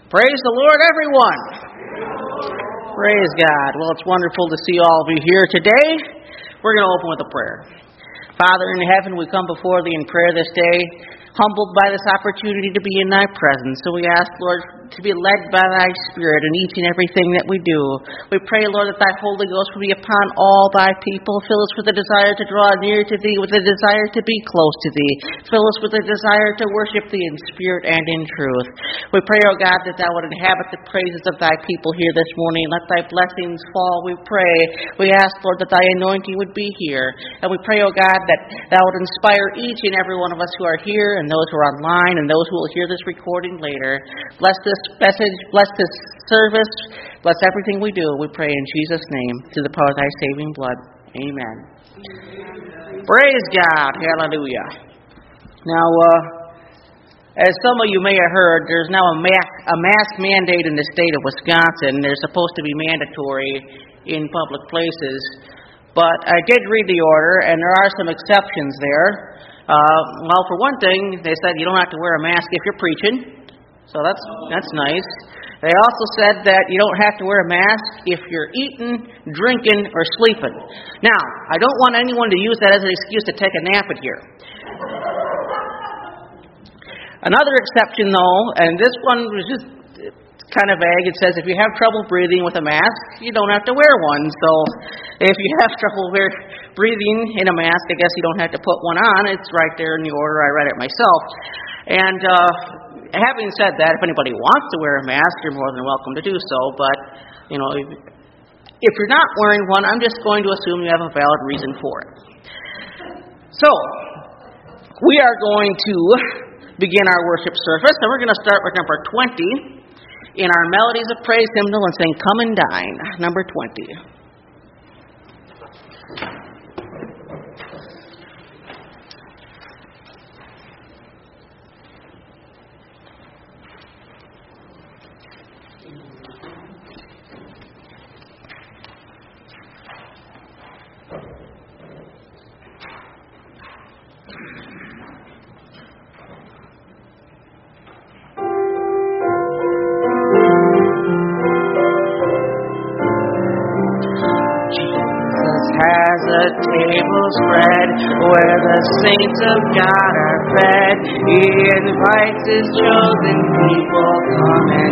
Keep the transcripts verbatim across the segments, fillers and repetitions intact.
Praise the Lord, everyone. Praise God. Well, it's wonderful to see all of you here today. We're going to open with a prayer. Father in heaven, we come before Thee in prayer this day, humbled by this opportunity to be in Thy presence. So we ask, Lord, to be led by Thy Spirit in each and everything that we do. We pray, Lord, that Thy Holy Ghost will be upon all Thy people. Fill us with a desire to draw near to Thee, with a desire to be close to Thee. Fill us with a desire to worship Thee in spirit and in truth. We pray, O God, that Thou would inhabit the praises of Thy people here this morning. Let Thy blessings fall, we pray. We ask, Lord, that Thy anointing would be here. And we pray, O God, that Thou would inspire each and every one of us who are here and those who are online and those who will hear this recording later. Bless this message, bless this service, bless everything we do. We pray in Jesus' name, through the power of Thy saving blood. Amen. Amen. Praise God. Hallelujah. Now, uh, as some of you may have heard, there's now a mask, a mask mandate in the state of Wisconsin. They're supposed to be mandatory in public places. But I did read the order, and there are some exceptions there. Uh, well, for one thing, they said you don't have to wear a mask if you're preaching. So that's that's nice. They also said that you don't have to wear a mask if you're eating, drinking, or sleeping. Now, I don't want anyone to use that as an excuse to take a nap in here. Another exception, though, and this one was just kind of vague. It says if you have trouble breathing with a mask, you don't have to wear one. So if you have trouble wear, breathing in a mask, I guess you don't have to put one on. It's right there in the order. I read it myself. And uh, having said that, if anybody wants to wear a mask, you're more than welcome to do so. But, you know, if, if you're not wearing one, I'm just going to assume you have a valid reason for it. So, we are going to begin our worship service, and we're going to start with number twenty in our Melodies of Praise hymnal and sing Come and Dine, number twenty. Has a table spread where the saints of God are fed. He invites His chosen people, come and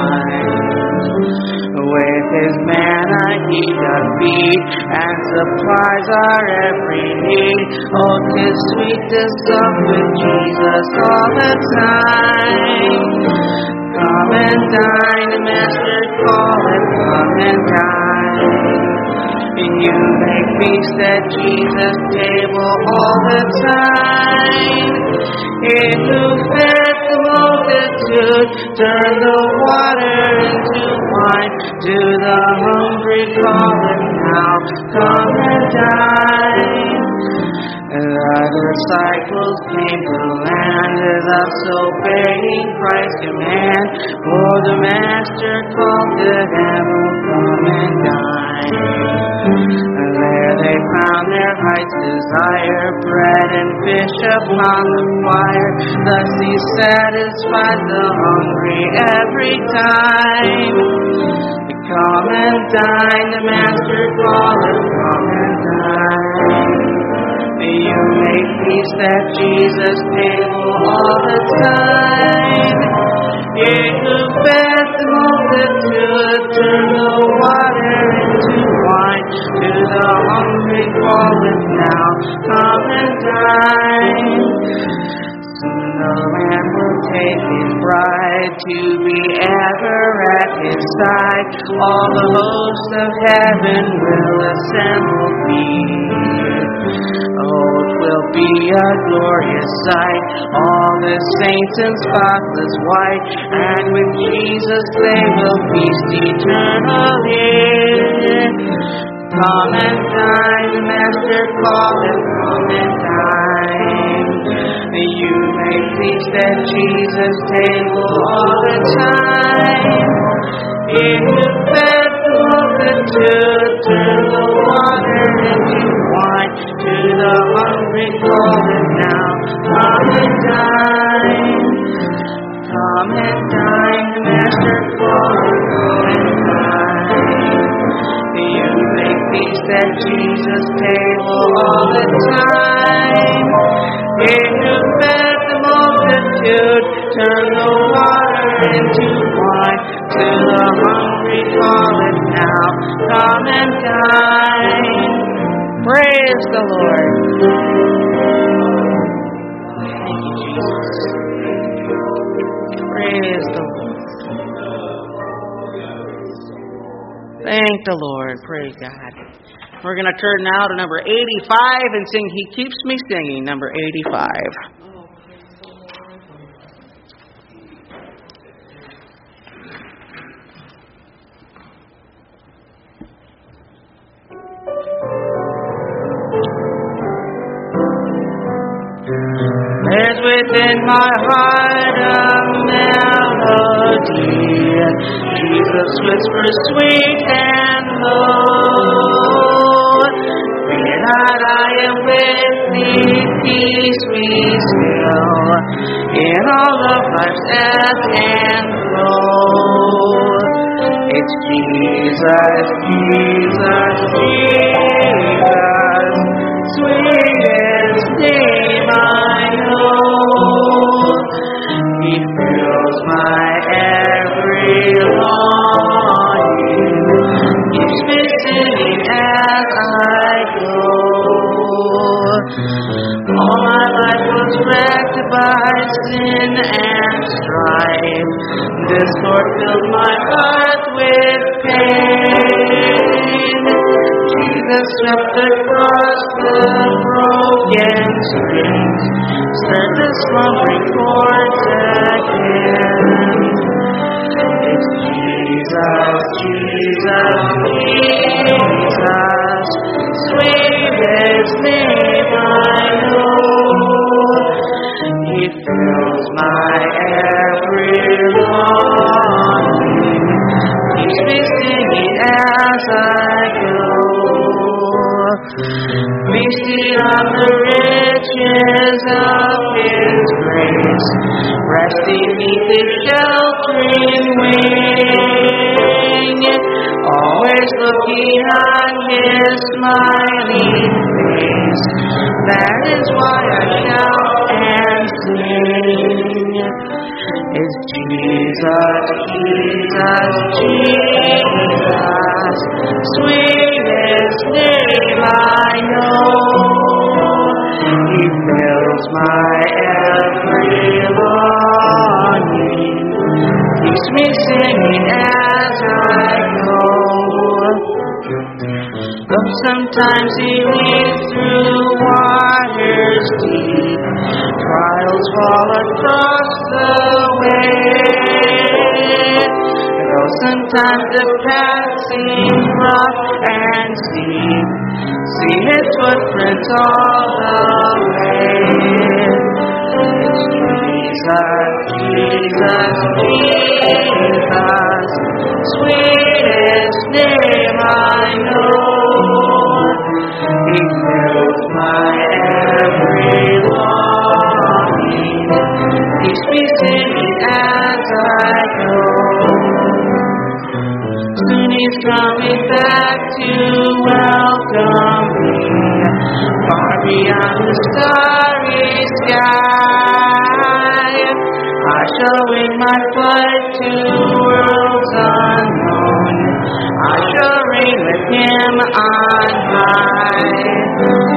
dine. With His manna He doth feed and supplies our every need. Oh, 'tis sweet to sup with Jesus all the time. Come and dine, the Master calleth, come and dine. You make feast at Jesus' table all the time. He who fed the multitude turned the water into wine. To the hungry calleth now, come and dine. The disciples came to the land, thus obeying Christ's command. For the Master called to them, come and dine. There they found their heart's desire, bread and fish upon the fire. Thus He satisfied the hungry every time. Come and dine, the Master calleth, come and dine. You make feast at Jesus' table all the time. Ye who fed the multitude, turn the water into wine. To the hungry calleth now, come and dine. Soon the Lamb will take His bride to be ever at His side. All the hosts of heaven will assemble be. Oh, 'twill be a glorious sight, all the saints in spotless white, and with Jesus they will feast eternally. Come and dine, the Master calleth, come and dine. You may feast at Jesus' table all the time. He who fed the multitude turned the water into wine. To the hungry calleth now, come and dine. Come and dine, the Master all the time. He who fed the multitude, turn the water into wine. To the hungry calleth now, come and dine. Praise the Lord. Praise the Lord. Thank the Lord. Praise God. We're going to turn now to number eighty-five and sing He Keeps Me Singing, number eighty-five. There's within my heart a melody. Jesus whispers sweet and low. Fear not, I am with thee, peace be still. In all of life's ebbs and flow. It's Jesus, Jesus, Jesus, sweetest name I know. He fills my every longing, keeps me singing as I go. All my life was wrecked by sin and strife. Discord filled my heart with pain. Jesus swept across the broken strings, stirred the slumbering chords again. It's Jesus, Jesus, Jesus, sweetest name I know. He fills my every longing, keeps me singing as I go. Feasting on the riches of His grace, resting beneath His sheltering wing, always looking on His smiling face. That is why I shout and sing. It's Jesus, Jesus, Jesus, sweetest name I know. He fills my every longing, keeps me singing as I go. Though sometimes He leads through waters deep, trials fall across the way. Though sometimes the path seems rough and steep, see His footprints all the way. It's Jesus, Jesus, Jesus, sweetest name I know. He fills my every longing, keeps me singing as I go. Soon He's coming back to welcome me, far beyond the starry sky. I shall wing my flight to worlds unknown, I shall reign with Him on high.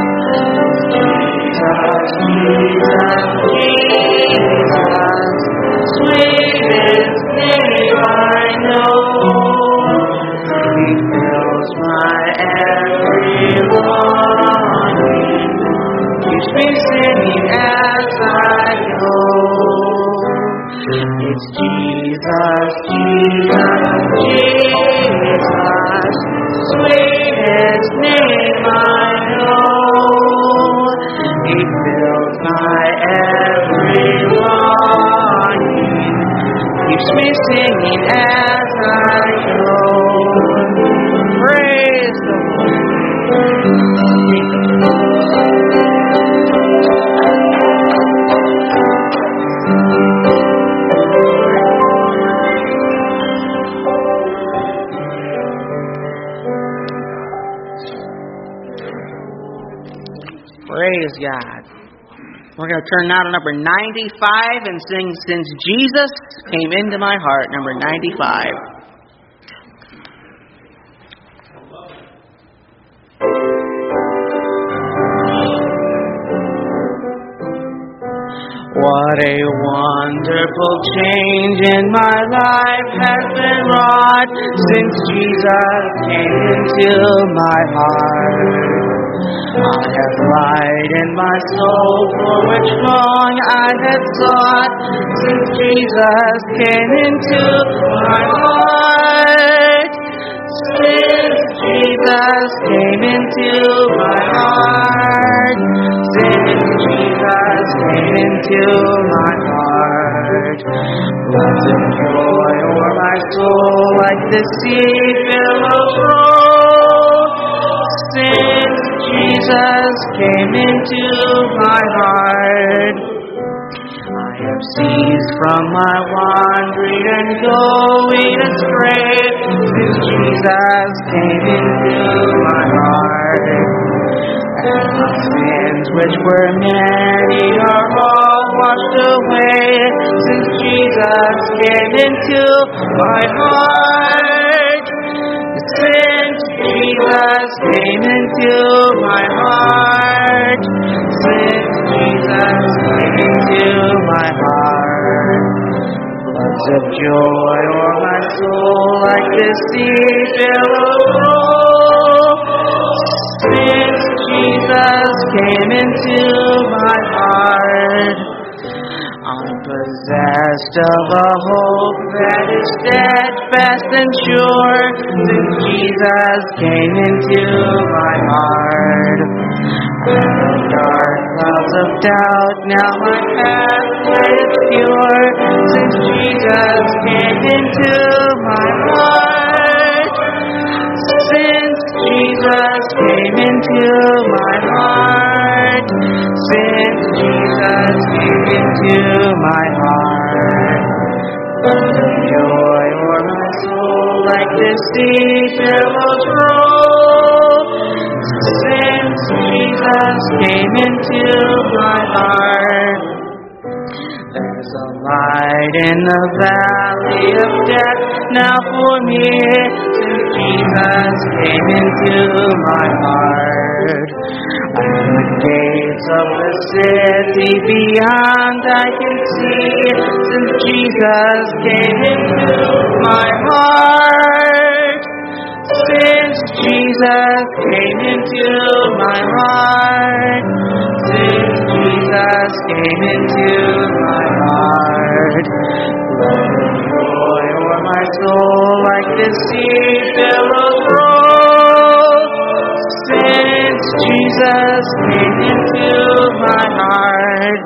Praise God. We're going to turn now to number ninety-five and sing Since Jesus Came Into My Heart, number ninety-five. What a wonderful change in my life has been wrought since Jesus came into my heart. I have light in my soul for which long I had sought since Jesus came into my heart. Since Jesus came into my heart. Since Jesus came into my heart. Floods of joy o'er my soul like the sea billows roll. Since Jesus came into my heart. I have ceased from my wandering and going astray since Jesus came into my heart. And my sins, which were many, are all washed away since Jesus came into my heart. Since Jesus came into my heart. Since Jesus came into my heart. Floods of joy o'er my soul like the sea billows roll. Since Jesus came into my heart. I'm possessed of a hope that is steadfast and sure since Jesus came into my heart. And the dark clouds of doubt, now my pathway is pure since Jesus came into my heart. Since Jesus came into my heart. Since Jesus came into my heart. Floods of joy o'er my soul like the sea billows roll. Since Jesus came into my heart. There's a light in the valley of death now for me since Jesus came into my heart. And the gates of the city beyond I can see since Jesus came into my heart. Since Jesus came into my heart. Since Jesus came into my heart. Flood of joy o'er my soul like the sea billows roll. Since Jesus came into my heart.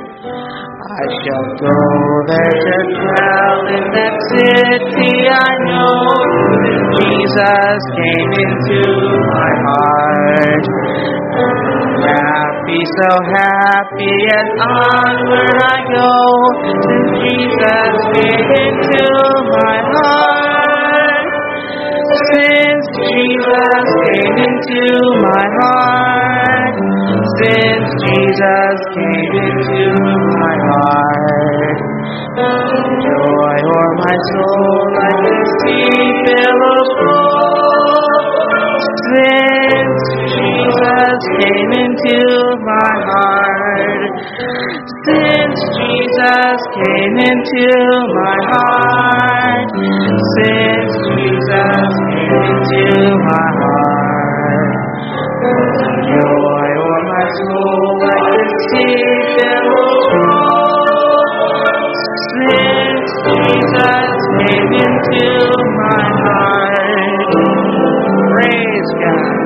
I shall go there to dwell in that city I know. Since Jesus came into my heart. Happy, so happy, and onward I go. Since Jesus came into my heart. Since Jesus came into my heart. Since Jesus came into my heart. Joy o'er my soul like the sea billows roll. Since Jesus came into my heart. Since Jesus came into my heart. Since Jesus came into my heart. Joy o'er my soul like the sea billows roll. Since Jesus came into my heart. Praise God.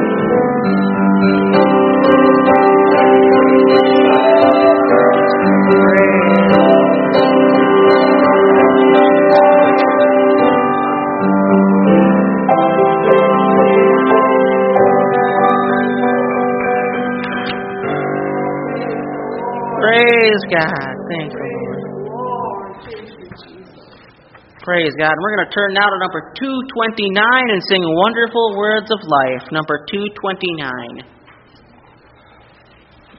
Praise God. Thank you, Lord. Praise God. And we're going to turn now to number two twenty-nine and sing Wonderful Words of Life. Number two twenty-nine.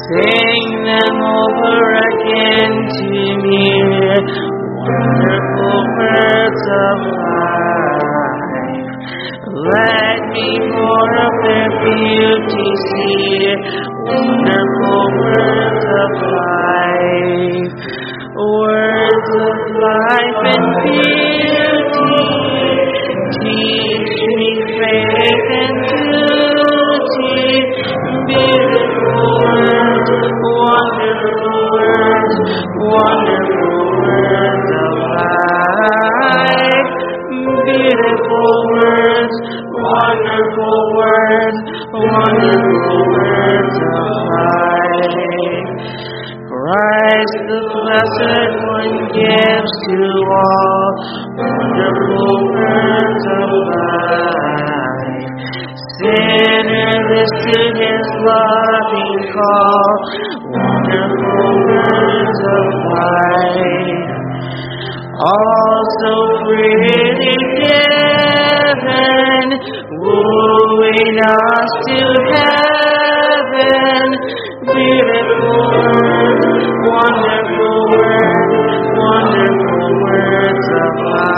Sing them over again to me. Wonderful words of life. Let me more of their beauty see. Wonderful words of life. Words of life and beauty. Teach me faith and duty. Beautiful words, wonderful words, wonderful words of life. Beautiful words, wonderful words, wonderful words of life. Christ the Blessed One gives to all wonderful words of life. Sinner listen his loving call, wonderful words of life. All so freely given, wooing us to heaven. Beautiful words, wonderful words, wonderful words of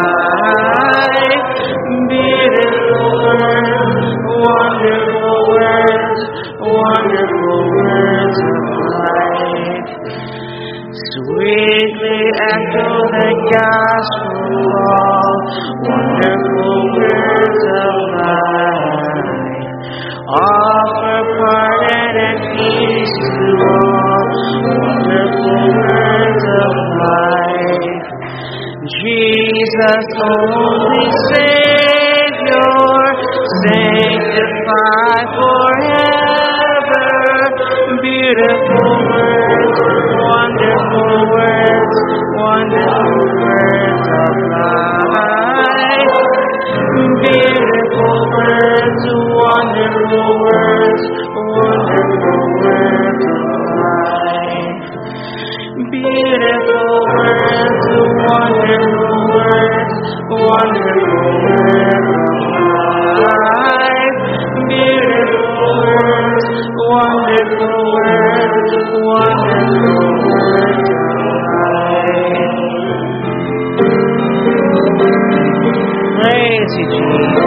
life. Beautiful words, wonderful words, wonderful words of life. Sweetly echo the gospel call, wonderful words of life. Offer pardon and peace to all, wonderful words of life. Jesus, only Savior, sanctify forever. Beautiful words, wonderful words, wonderful words of life. Beautiful words, wonderful words, wonderful words of life. Beautiful words, wonderful words, wonderful words of life. Beautiful words, wonderful words, wonderful words of life. Praise you, Jesus.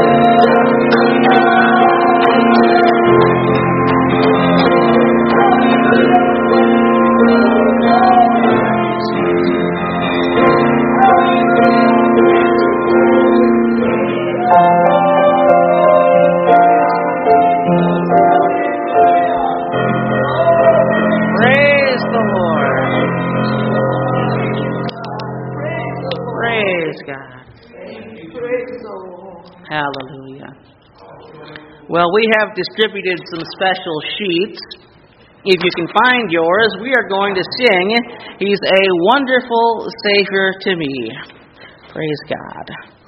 Praise the Lord. Praise God. Hallelujah. Well, we have distributed some special sheets. If you can find yours, we are going to sing, He's a Wonderful Savior to Me. Praise God.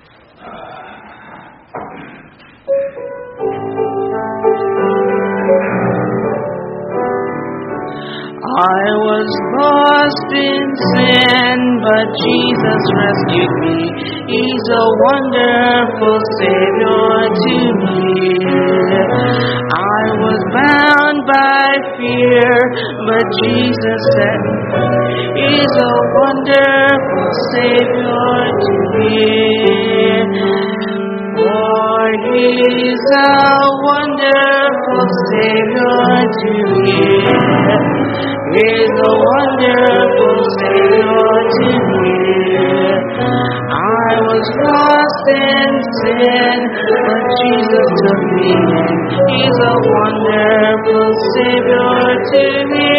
I was lost in sin, but Jesus rescued me. He's a wonderful Savior to me. I was bound by fear, but Jesus set me free. He's a wonderful Savior to me. For He's a wonderful Savior to me. He's a wonderful Savior to me. I was lost in sin, but Jesus took me in. He's a wonderful Savior to me.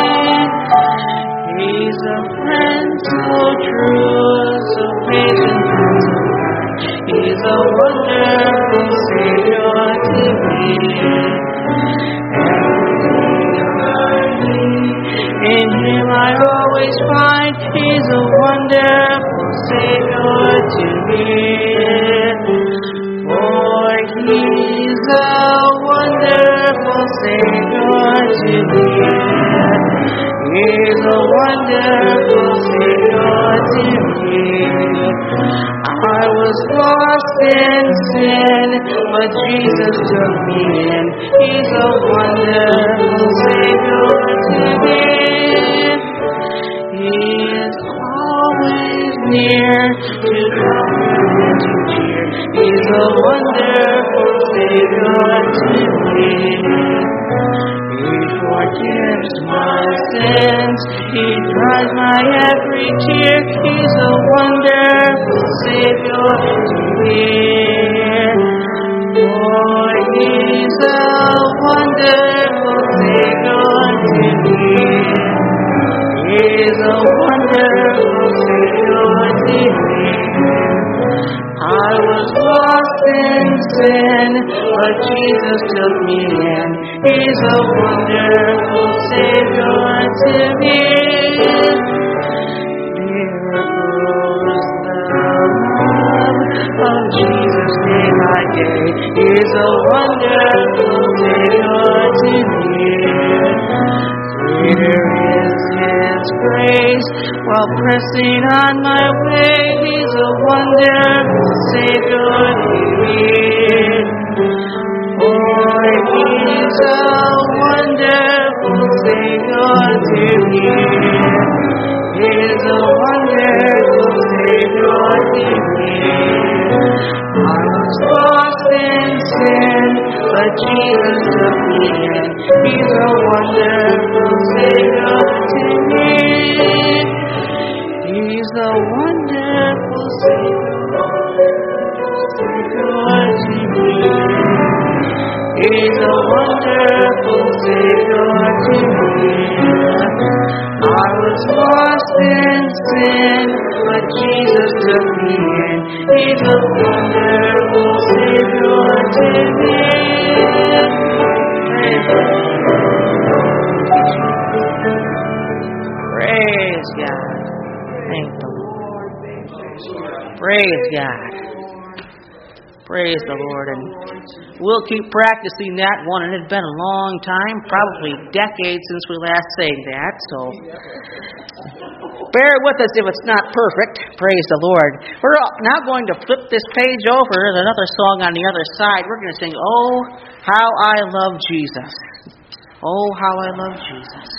He's a friend so true, so patient and so kind. He's a wonderful Savior to me. In Him I always find He's a wonderful Savior to me. For He's a wonderful Savior to me. He's a wonderful Savior to me. I was lost in sin, but Jesus took me in. He's a wonderful Savior to me. sins. He dries my every tear. He's a wonderful Savior to hear. Oh, He's a wonderful Savior to hear. He's a wonderful Savior to hear. I was lost in sin, but Jesus took me in. He's a wonderful Savior to hear. Here grows the love of Jesus day by day. He's a wonderful Savior to hear. Greater is His grace while pressing on my way. He's a wonderful Savior to hear. Oh, He's a wonderful Savior to hear. He's a wonderful Savior to hear. I was lost in sin, but Jesus took me in. He's a wonderful Savior to hear. He's a wonderful Savior to hear. He's a wonderful Savior to hear. I was lost in sin, but Jesus took me in. He's a wonderful Savior to hear. Praise God. Thank the Lord. Praise God. Praise the Lord. And we'll keep practicing that one. And it's been a long time, probably decades since we last sang that. So bear with us if it's not perfect. Praise the Lord. We're now going to flip this page over. There's another song on the other side. We're going to sing, Oh, How I Love Jesus. Oh, How I Love Jesus.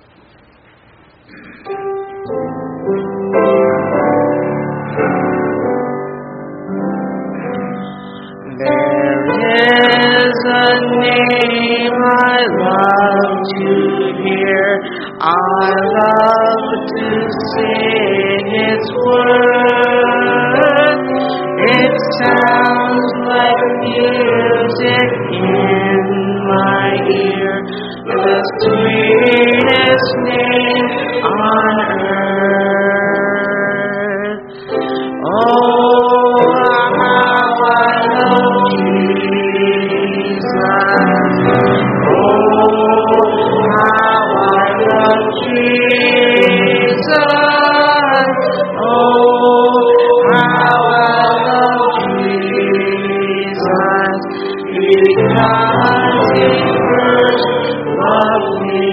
There is a name I love to hear. I love to sing its word. It sounds like music in my ear. The sweetest name on earth. Oh, how I love Jesus. Oh, how I love Jesus. Oh, how I love Jesus. Because He first loved me.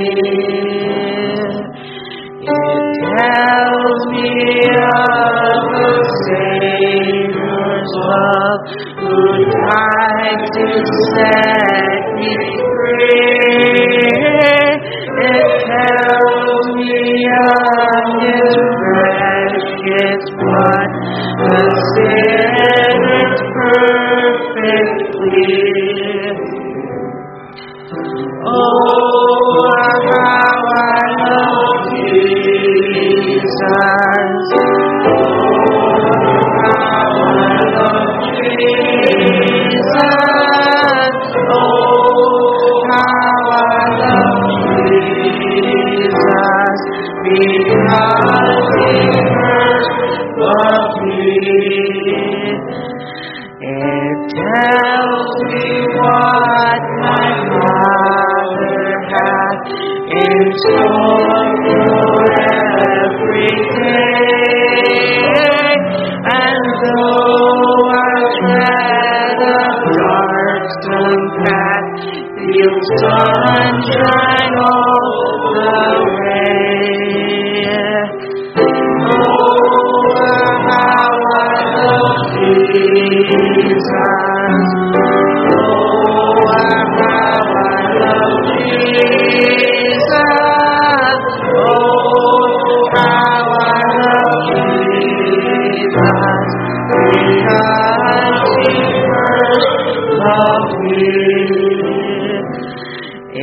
It tells me of the Savior's love, who died to set me free. It tells me of His precious blood, the sinner's perfect plea. Oh, how I love Jesus. Because He first loved me. It tells me what my Father hath in store for every day. And though I tread a darksome path, feel sunshine all the way. Jesus. Oh, how I love Jesus. Oh, how I love Jesus. Because He first loved me.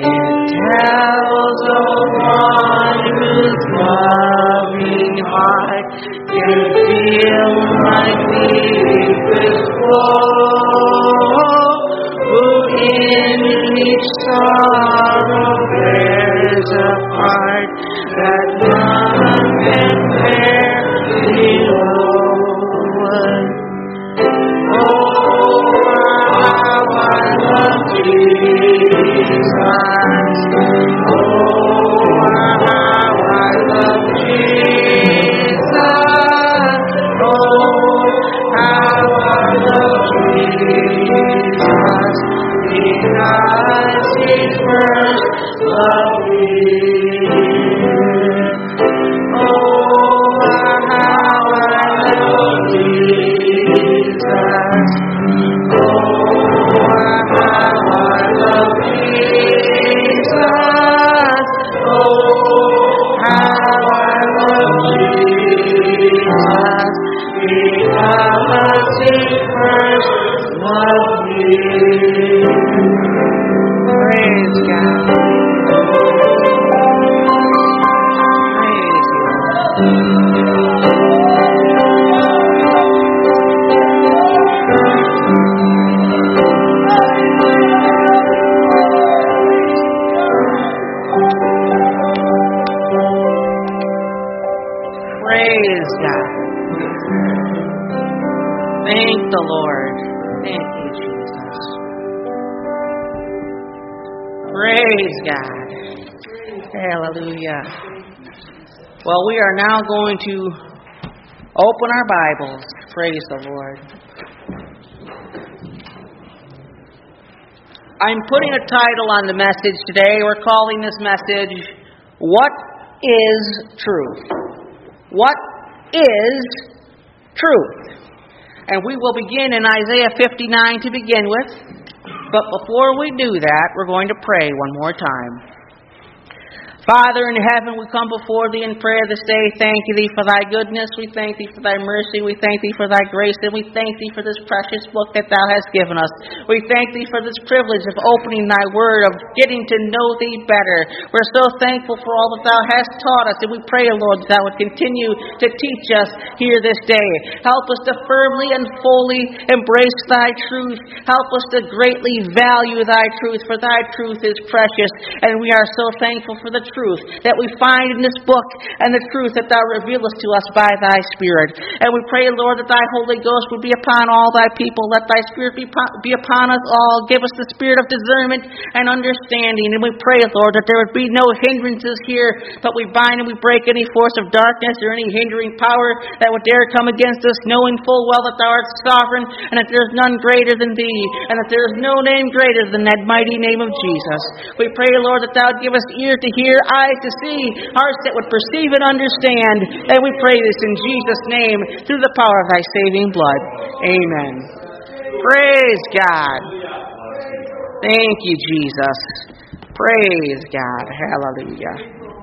apart, that none can bear below. Oh, how I love Jesus. Oh, how I love Jesus. Oh, how I love Jesus. Because He first loved me. Oh, how I love Jesus. Oh, how I love Jesus. Oh, how I love Jesus. Because He first loved me. Praise God. Praise Praise God. Thank the Lord. Thank you, Jesus. Praise God. Hallelujah. Well, we are now going to open our Bibles. Praise the Lord. I'm putting a title on the message today. We're calling this message, What is Truth? What is truth? And we will begin in Isaiah fifty-nine to begin with. But before we do that, we're going to pray one more time. Father in heaven, we come before Thee in prayer this day. Thank Thee for Thy goodness. We thank Thee for Thy mercy. We thank Thee for Thy grace. And we thank Thee for this precious book that Thou hast given us. We thank Thee for this privilege of opening Thy Word, of getting to know Thee better. We're so thankful for all that Thou hast taught us. And we pray, Lord, that Thou would continue to teach us here this day. Help us to firmly and fully embrace Thy truth. Help us to greatly value Thy truth, for Thy truth is precious. And we are so thankful for the truth that we find in this book and the truth that Thou revealest to us by Thy Spirit. And we pray, Lord, that Thy Holy Ghost would be upon all Thy people. Let Thy Spirit be, be upon us all. Give us the spirit of discernment and understanding. And we pray, Lord, that there would be no hindrances here, but we bind and we break any force of darkness or any hindering power that would dare come against us, knowing full well that Thou art sovereign and that there is none greater than Thee and that there is no name greater than that mighty name of Jesus. We pray, Lord, that Thou would give us ear to hear, eyes to see, hearts that would perceive and understand. And we pray this in Jesus' name through the power of Thy saving blood. Amen. Praise God. Thank you, Jesus. Praise God. Hallelujah.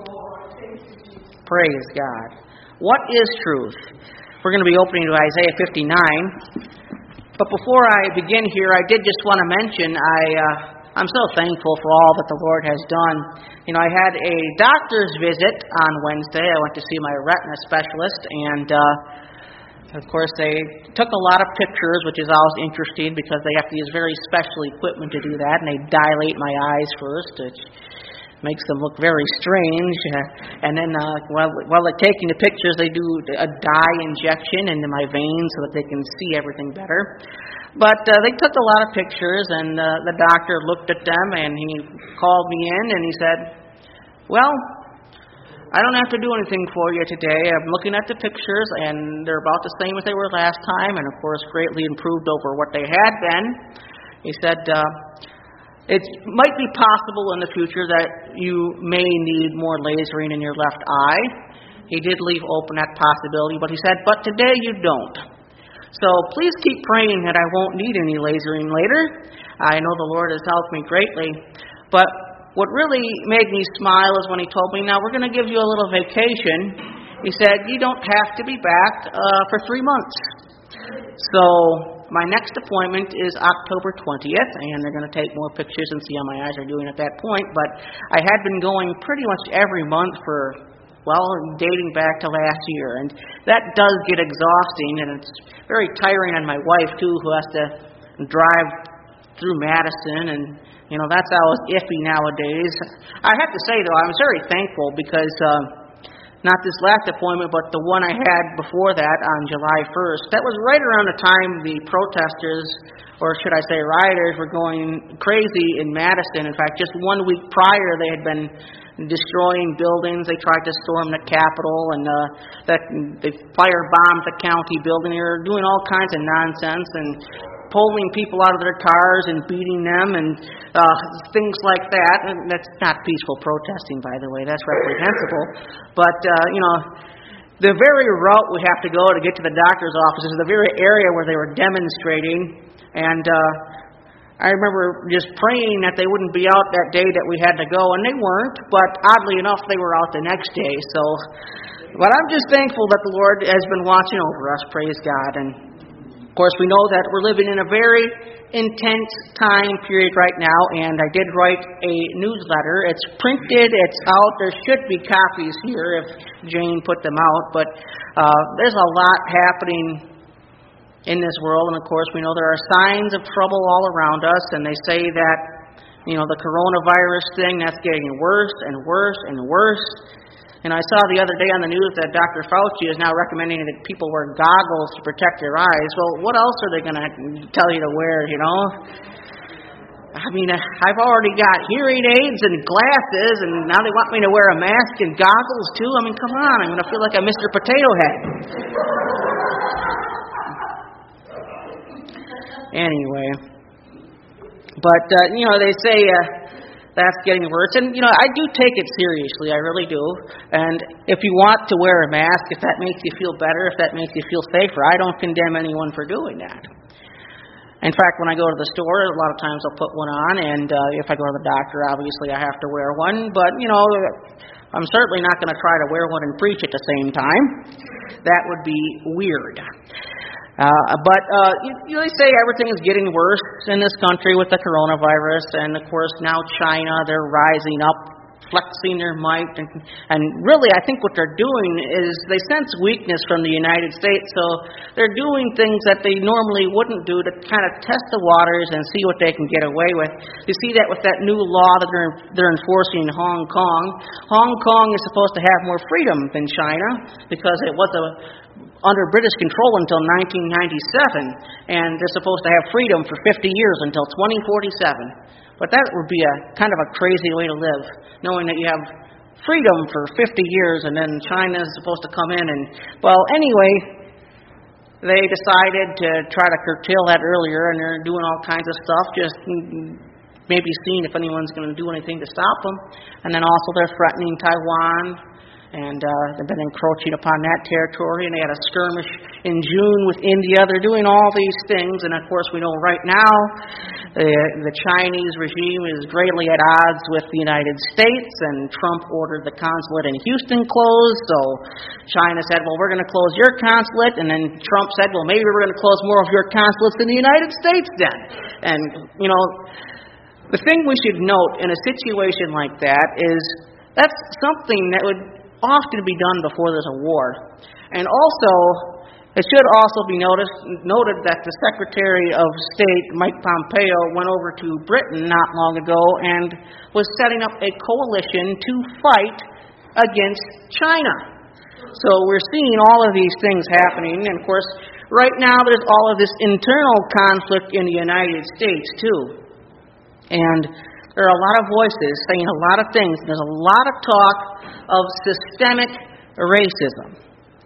Praise God. What is truth? We're going to be opening to Isaiah fifty-nine. But before I begin here, I did just want to mention I... Uh, I'm so thankful for all that the Lord has done. You know, I had a doctor's visit on Wednesday. I went to see my retina specialist, and uh, of course they took a lot of pictures, which is always interesting because they have to use very special equipment to do that, and they dilate my eyes first, which makes them look very strange. Uh, and then uh, while, while they're taking the pictures, they do a dye injection into my veins so that they can see everything better. But uh, they took a lot of pictures, and uh, the doctor looked at them, and he called me in, and he said, well, I don't have to do anything for you today. I'm looking at the pictures, and they're about the same as they were last time, and, of course, greatly improved over what they had been. He said, uh, it might be possible in the future that you may need more lasering in your left eye. He did leave open that possibility, but he said, but today you don't. So please keep praying that I won't need any lasering later. I know the Lord has helped me greatly. But what really made me smile is when he told me, now we're going to give you a little vacation. He said, you don't have to be back uh, for three months. So my next appointment is October twentieth, and they're going to take more pictures and see how my eyes are doing at that point. But I had been going pretty much every month for, well, dating back to last year. And that does get exhausting, and it's very tiring on my wife, too, who has to drive through Madison, and you know that's always iffy nowadays. I have to say though, I was very thankful because uh, not this last appointment, but the one I had before that on July first. That was right around the time the protesters, or should I say rioters, were going crazy in Madison. In fact, just one week prior, they had been destroying buildings. They tried to storm the Capitol, and uh, that they firebombed the county building. They were doing all kinds of nonsense and pulling people out of their cars and beating them and uh, things like that. And that's not peaceful protesting, by the way. That's reprehensible. But, uh, you know, the very route we have to go to get to the doctor's office is the very area where they were demonstrating. And uh, I remember just praying that they wouldn't be out that day that we had to go, and they weren't. But oddly enough, they were out the next day. So, but I'm just thankful that the Lord has been watching over us. Praise God. And of course, we know that we're living in a very intense time period right now, and I did write a newsletter. It's printed, it's out. There should be copies here if Jane put them out, but uh, there's a lot happening in this world, and of course, we know there are signs of trouble all around us, and they say that, you know, the coronavirus thing, that's getting worse and worse and worse. And I saw the other day on the news that Doctor Fauci is now recommending that people wear goggles to protect their eyes. Well, what else are they going to tell you to wear, you know? I mean, I've already got hearing aids and glasses, and now they want me to wear a mask and goggles, too? I mean, come on, I'm going to feel like a Mister Potato Head. Anyway. But, uh, you know, they say... Uh, That's getting worse. And, you know, I do take it seriously. I really do. And if you want to wear a mask, if that makes you feel better, if that makes you feel safer, I don't condemn anyone for doing that. In fact, when I go to the store, a lot of times I'll put one on. And uh, if I go to the doctor, obviously I have to wear one. But, you know, I'm certainly not going to try to wear one and preach at the same time. That would be weird. Uh, but uh, you, you know, they say everything is getting worse in this country with the coronavirus, and of course now China, they're rising up, flexing their might, and, and really I think what they're doing is they sense weakness from the United States, so they're doing things that they normally wouldn't do to kind of test the waters and see what they can get away with. You see that with that new law that they're, they're enforcing in Hong Kong. Hong Kong is supposed to have more freedom than China because it was a under British control until nineteen ninety-seven, and they're supposed to have freedom for fifty years until twenty forty-seven. But that would be a kind of a crazy way to live, knowing that you have freedom for fifty years and then China is supposed to come in and, well, anyway, they decided to try to curtail that earlier, and they're doing all kinds of stuff, just maybe seeing if anyone's going to do anything to stop them. And then also they're threatening Taiwan. And uh, they've been encroaching upon that territory, and they had a skirmish in June with India. They're doing all these things, and of course we know right now the, the Chinese regime is greatly at odds with the United States, and Trump ordered the consulate in Houston closed, so China said, well, we're going to close your consulate, and then Trump said, well, maybe we're going to close more of your consulates in the United States then. And, you know, the thing we should note in a situation like that is that's something that would often be done before there's a war. And also, it should also be noticed, noted that the Secretary of State, Mike Pompeo, went over to Britain not long ago and was setting up a coalition to fight against China. So we're seeing all of these things happening. And of course, right now there's all of this internal conflict in the United States too. And there are a lot of voices saying a lot of things. There's a lot of talk of systemic racism.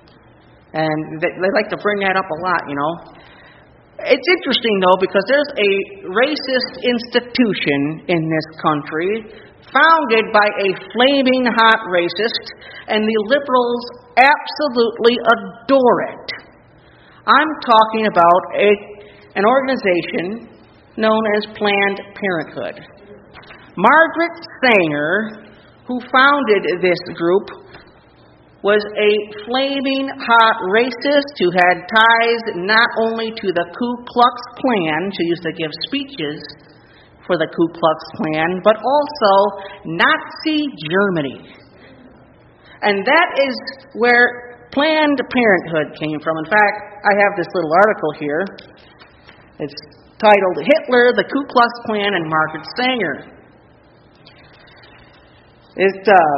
And they, they like to bring that up a lot, you know. It's interesting, though, because there's a racist institution in this country founded by a flaming hot racist, and the liberals absolutely adore it. I'm talking about a, an organization known as Planned Parenthood. Margaret Sanger, who founded this group, was a flaming hot racist who had ties not only to the Ku Klux Klan, she used to give speeches for the Ku Klux Klan, but also Nazi Germany. And that is where Planned Parenthood came from. In fact, I have this little article here. It's titled Hitler, the Ku Klux Klan, and Margaret Sanger. It, uh,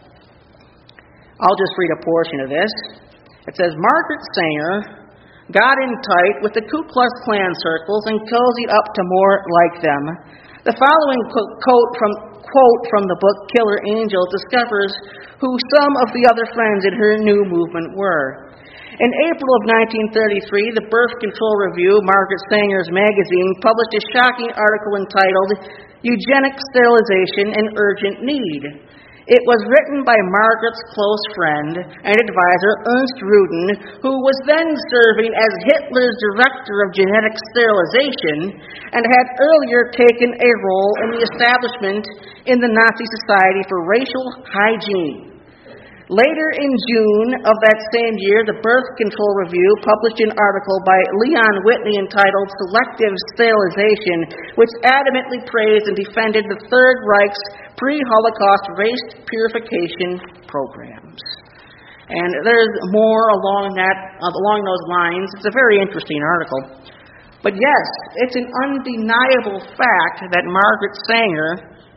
I'll just read a portion of this. It says, Margaret Sanger got in tight with the Ku Klux Klan circles and cozied up to more like them. The following quote from, quote from the book Killer Angels discovers who some of the other friends in her new movement were. In April of nineteen thirty-three, the Birth Control Review, Margaret Sanger's magazine, published a shocking article entitled Eugenic Sterilization and Urgent Need. It was written by Margaret's close friend and advisor, Ernst Rudin, who was then serving as Hitler's director of genetic sterilization and had earlier taken a role in the establishment in the Nazi Society for Racial Hygiene. Later in June of that same year, the Birth Control Review published an article by Leon Whitney entitled Selective Sterilization, which adamantly praised and defended the Third Reich's pre-Holocaust race purification programs. And there's more along that, along those lines. It's a very interesting article. But yes, it's an undeniable fact that Margaret Sanger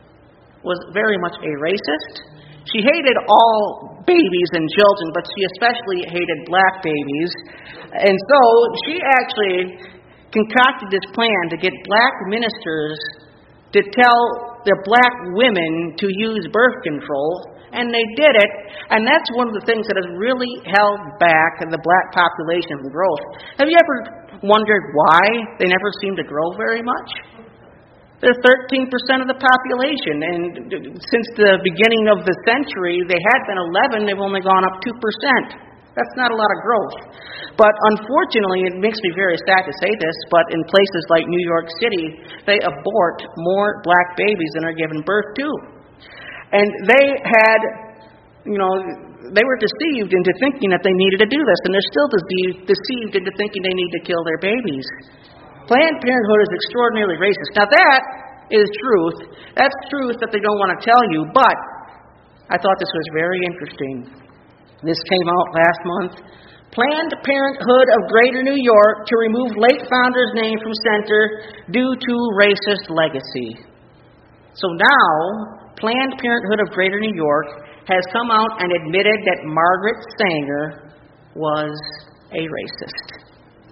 was very much a racist. She hated all babies and children, but she especially hated black babies. And so she actually concocted this plan to get black ministers to tell their black women to use birth control, and they did it. And that's one of the things that has really held back the black population from growth. Have you ever wondered why they never seem to grow very much? They're thirteen percent of the population, and since the beginning of the century, they had been eleven, they've only gone up two percent. That's not a lot of growth. But unfortunately, it makes me very sad to say this, but in places like New York City, they abort more black babies than are given birth to. And they had, you know, they were deceived into thinking that they needed to do this, and they're still deceived, deceived into thinking they need to kill their babies. Planned Parenthood is extraordinarily racist. Now that is truth. That's truth that they don't want to tell you, but I thought this was very interesting. This came out last month. Planned Parenthood of Greater New York to remove late founder's name from center due to racist legacy. So now, Planned Parenthood of Greater New York has come out and admitted that Margaret Sanger was a racist.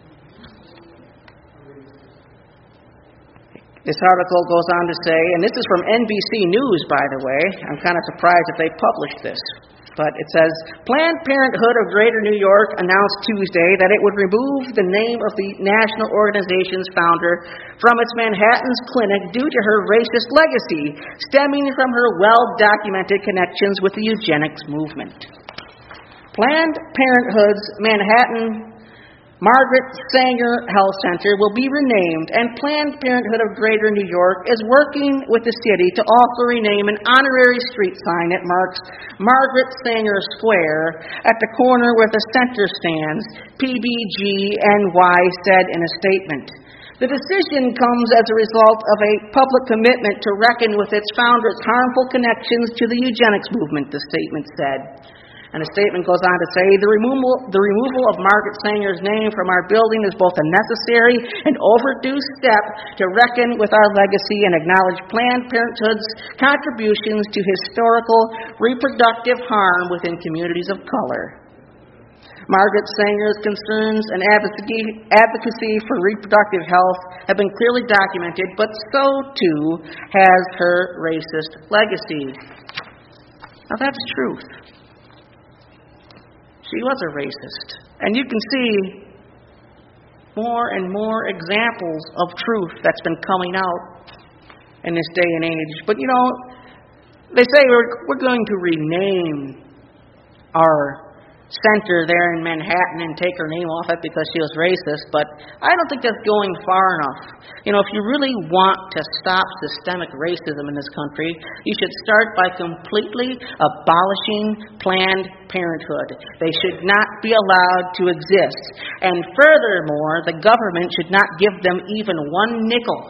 This article goes on to say, and this is from N B C News, by the way. I'm kind of surprised that they published this. But it says, Planned Parenthood of Greater New York announced Tuesday that it would remove the name of the national organization's founder from its Manhattan's clinic due to her racist legacy, stemming from her well-documented connections with the eugenics movement. Planned Parenthood's Manhattan Margaret Sanger Health Center will be renamed, and Planned Parenthood of Greater New York is working with the city to also rename an honorary street sign that marks Margaret Sanger Square at the corner where the center stands, P B G N Y said in a statement. The decision comes as a result of a public commitment to reckon with its founder's harmful connections to the eugenics movement, the statement said. And the statement goes on to say, the removal, the removal of Margaret Sanger's name from our building is both a necessary and overdue step to reckon with our legacy and acknowledge Planned Parenthood's contributions to historical reproductive harm within communities of color. Margaret Sanger's concerns and advocacy, advocacy for reproductive health have been clearly documented, but so too has her racist legacy. Now that's truth. She was a racist. And you can see more and more examples of truth that's been coming out in this day and age. But you know, they say we're, we're going to rename our center there in Manhattan and take her name off it because she was racist, but I don't think that's going far enough. You know, if you really want to stop systemic racism in this country, you should start by completely abolishing Planned Parenthood. They should not be allowed to exist. And furthermore, the government should not give them even one nickel.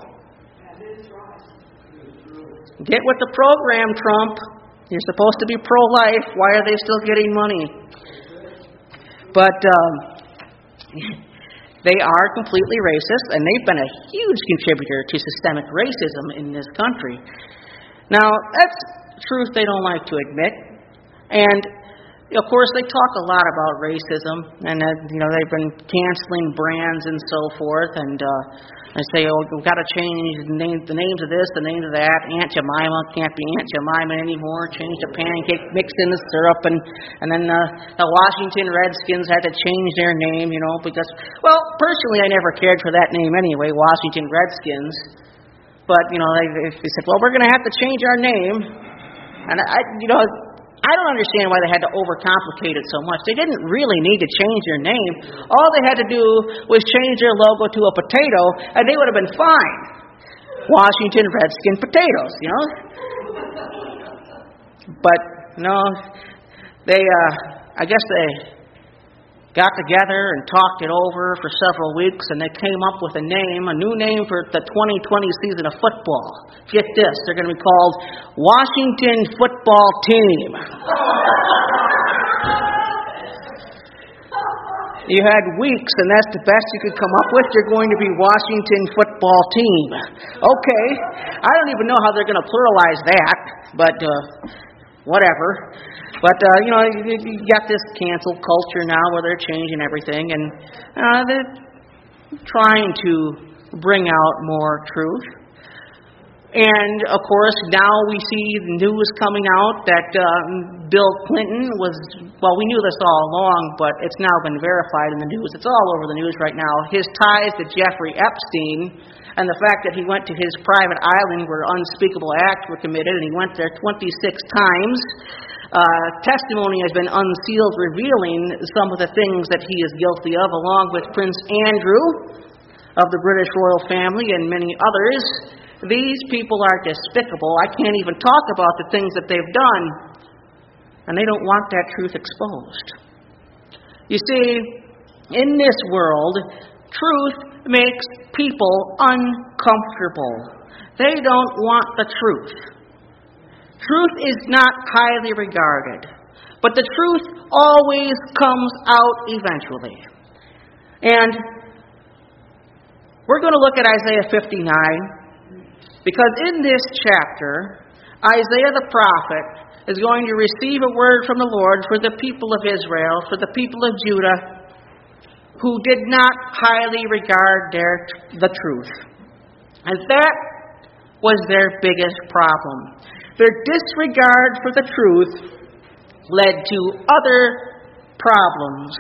Get with the program, Trump. You're supposed to be pro-life. Why are they still getting money? But um, They are completely racist, and they've been a huge contributor to systemic racism in this country. Now, that's truth they don't like to admit. And, of course, they talk a lot about racism, and, uh, you know, they've been canceling brands and so forth, and uh, they say, oh, we've got to change the, name, the names of this, the names of that. Aunt Jemima can't be Aunt Jemima anymore. Change the pancake, mix in the syrup, and, and then uh, the Washington Redskins had to change their name, you know, because, well, personally, I never cared for that name anyway, Washington Redskins. But, you know, they, they said, well, we're going to have to change our name. And, I, you know, I don't understand why they had to overcomplicate it so much. They didn't really need to change their name. All they had to do was change their logo to a potato, and they would have been fine. Washington Redskin potatoes, you know. But, no, they, uh, I guess they got together and talked it over for several weeks, and they came up with a name, a new name for the twenty twenty season of football. Get this, they're going to be called Washington Football Team. You had weeks, and that's the best you could come up with. You're going to be Washington Football Team. Okay, I don't even know how they're going to pluralize that, but uh, whatever. But, uh, you know, you, you got this cancel culture now where they're changing everything, and uh, they're trying to bring out more truth. And, of course, now we see the news coming out that uh, Bill Clinton was, well, we knew this all along, but it's now been verified in the news. It's all over the news right now. His ties to Jeffrey Epstein and the fact that he went to his private island where unspeakable acts were committed, and he went there twenty-six times. Uh, testimony has been unsealed revealing some of the things that he is guilty of, along with Prince Andrew of the British royal family and many others. These people are despicable. I can't even talk about the things that they've done, and they don't want that truth exposed. You see, in this world, truth makes people uncomfortable. They don't want the truth. Truth is not highly regarded, but the truth always comes out eventually. And we're going to look at Isaiah fifty-nine, because in this chapter, Isaiah the prophet is going to receive a word from the Lord for the people of Israel, for the people of Judah, who did not highly regard their, the truth. And that was their biggest problem. Their disregard for the truth led to other problems.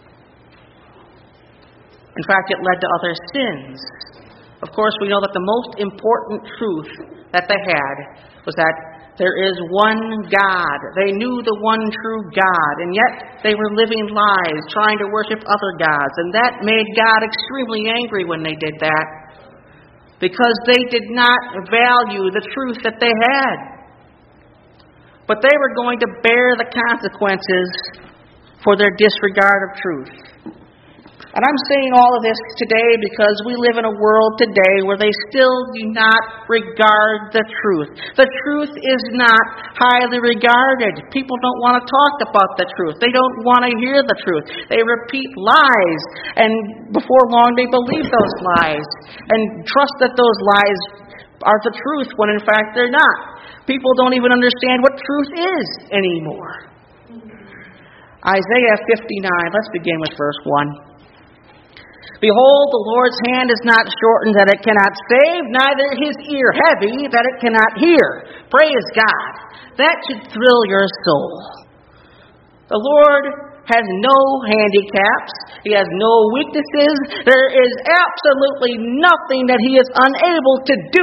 In fact, it led to other sins. Of course, we know that the most important truth that they had was that there is one God. They knew the one true God, and yet they were living lives, trying to worship other gods. And that made God extremely angry when they did that, because they did not value the truth that they had. But they were going to bear the consequences for their disregard of truth. And I'm saying all of this today because we live in a world today where they still do not regard the truth. The truth is not highly regarded. People don't want to talk about the truth. They don't want to hear the truth. They repeat lies, and before long they believe those lies and trust that those lies are the truth when in fact they're not. People don't even understand what truth is anymore. Isaiah fifty-nine, let's begin with verse one. Behold, the Lord's hand is not shortened that it cannot save, neither his ear heavy that it cannot hear. Praise God. That should thrill your soul. The Lord has no handicaps. He has no weaknesses. There is absolutely nothing that he is unable to do.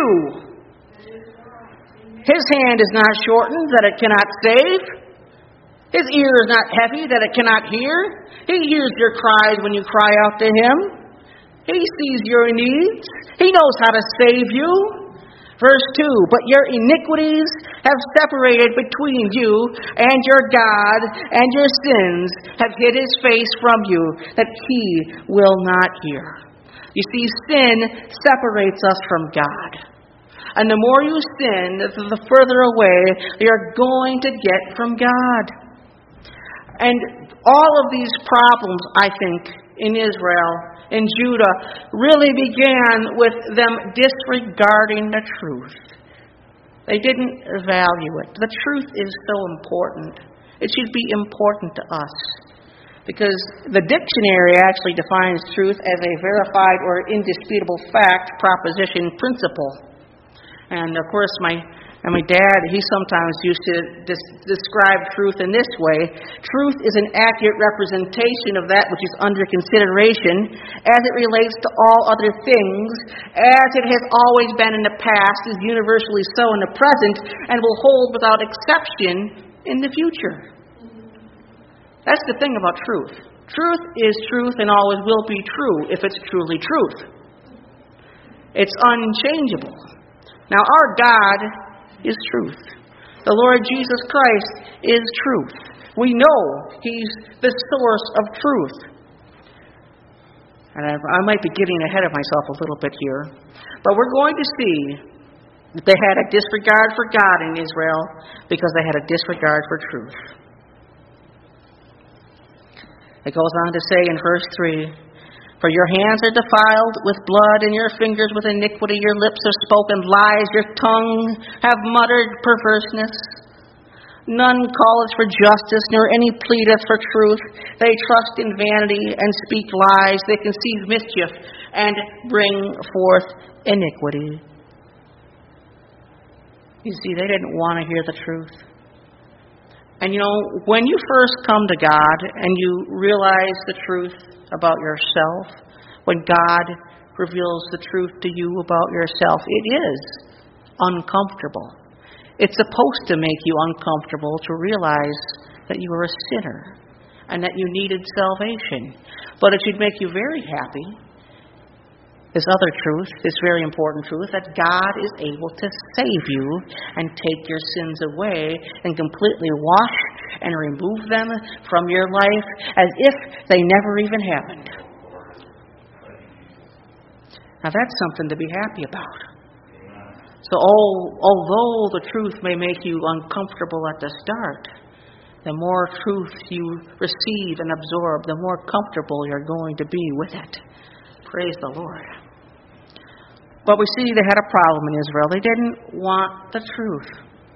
His hand is not shortened that it cannot save. His ear is not heavy that it cannot hear. He hears your cries when you cry out to him. He sees your needs. He knows how to save you. Verse two, but your iniquities have separated between you and your God, and your sins have hid his face from you, that he will not hear. You see, sin separates us from God. And the more you sin, the further away you're going to get from God. And all of these problems, I think, in Israel in Judah really began with them disregarding the truth. They didn't value it. The truth is so important. It should be important to us. Because the dictionary actually defines truth as a verified or indisputable fact, proposition, principle. And of course, my and my dad, he sometimes used to dis- describe truth in this way. Truth is an accurate representation of that which is under consideration as it relates to all other things, as it has always been in the past, is universally so in the present, and will hold without exception in the future. That's the thing about truth. Truth is truth and always will be true if it's truly truth. It's unchangeable. Now, our God is truth. The Lord Jesus Christ is truth. We know He's the source of truth. And I, I might be getting ahead of myself a little bit here, but we're going to see that they had a disregard for God in Israel because they had a disregard for truth. It goes on to say in verse three, "For your hands are defiled with blood, and your fingers with iniquity. Your lips have spoken lies, your tongue have muttered perverseness. None calleth for justice, nor any pleadeth for truth. They trust in vanity and speak lies. They conceive mischief and bring forth iniquity." You see, they didn't want to hear the truth. And you know, when you first come to God and you realize the truth about yourself, when God reveals the truth to you about yourself, it is uncomfortable. It's supposed to make you uncomfortable to realize that you are a sinner and that you needed salvation. But it should make you very happy, this other truth, this very important truth, that God is able to save you and take your sins away and completely wash and remove them from your life as if they never even happened. Now that's something to be happy about. So although the truth may make you uncomfortable at the start, the more truth you receive and absorb, the more comfortable you're going to be with it. Praise the Lord. But we see they had a problem in Israel. They didn't want the truth.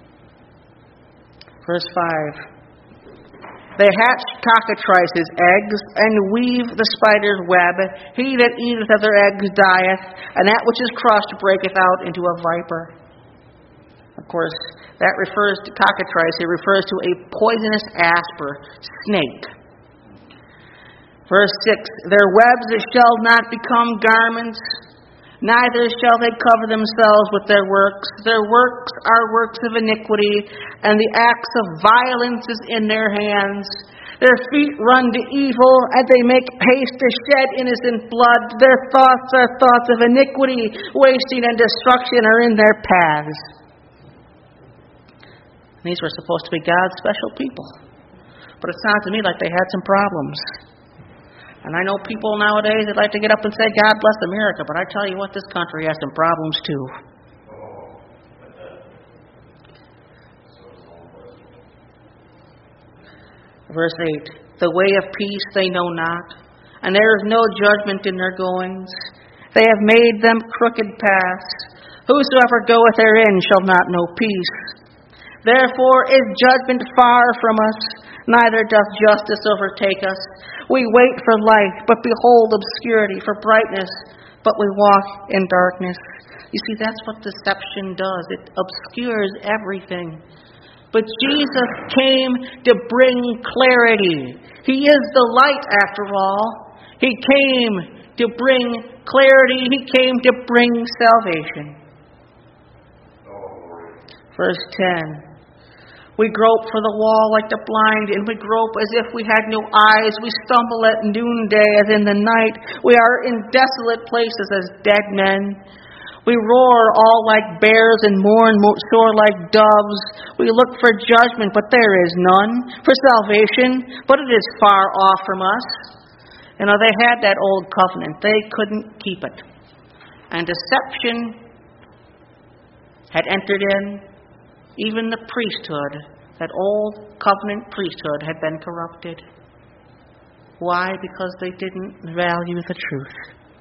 Verse five. "They hatch cockatrices' eggs, and weave the spider's web. He that eateth of their eggs dieth, and that which is crushed breaketh out into a viper." Of course, that refers to cockatrice. It refers to a poisonous asp or snake. Verse six. "Their webs shall not become garments, neither shall they cover themselves with their works. Their works are works of iniquity, and the acts of violence is in their hands. Their feet run to evil, and they make haste to shed innocent blood. Their thoughts are thoughts of iniquity, wasting and destruction are in their paths." And these were supposed to be God's special people. But it sounds to me like they had some problems. And I know people nowadays that like to get up and say, "God bless America," but I tell you what, this country has some problems too. Verse eight. "The way of peace they know not, and there is no judgment in their goings. They have made them crooked paths. Whosoever goeth therein shall not know peace. Therefore is judgment far from us, neither doth justice overtake us. We wait for light, but behold obscurity, for brightness, but we walk in darkness." You see, that's what deception does. It obscures everything. But Jesus came to bring clarity. He is the light, after all. He came to bring clarity. He came to bring salvation. Verse ten. "We grope for the wall like the blind, and we grope as if we had no eyes. We stumble at noonday as in the night. We are in desolate places as dead men. We roar all like bears and mourn sore like doves. We look for judgment, but there is none. For salvation, but it is far off from us." You know, they had that old covenant. They couldn't keep it. And deception had entered in. Even the priesthood, that old covenant priesthood, had been corrupted. Why? Because they didn't value the truth.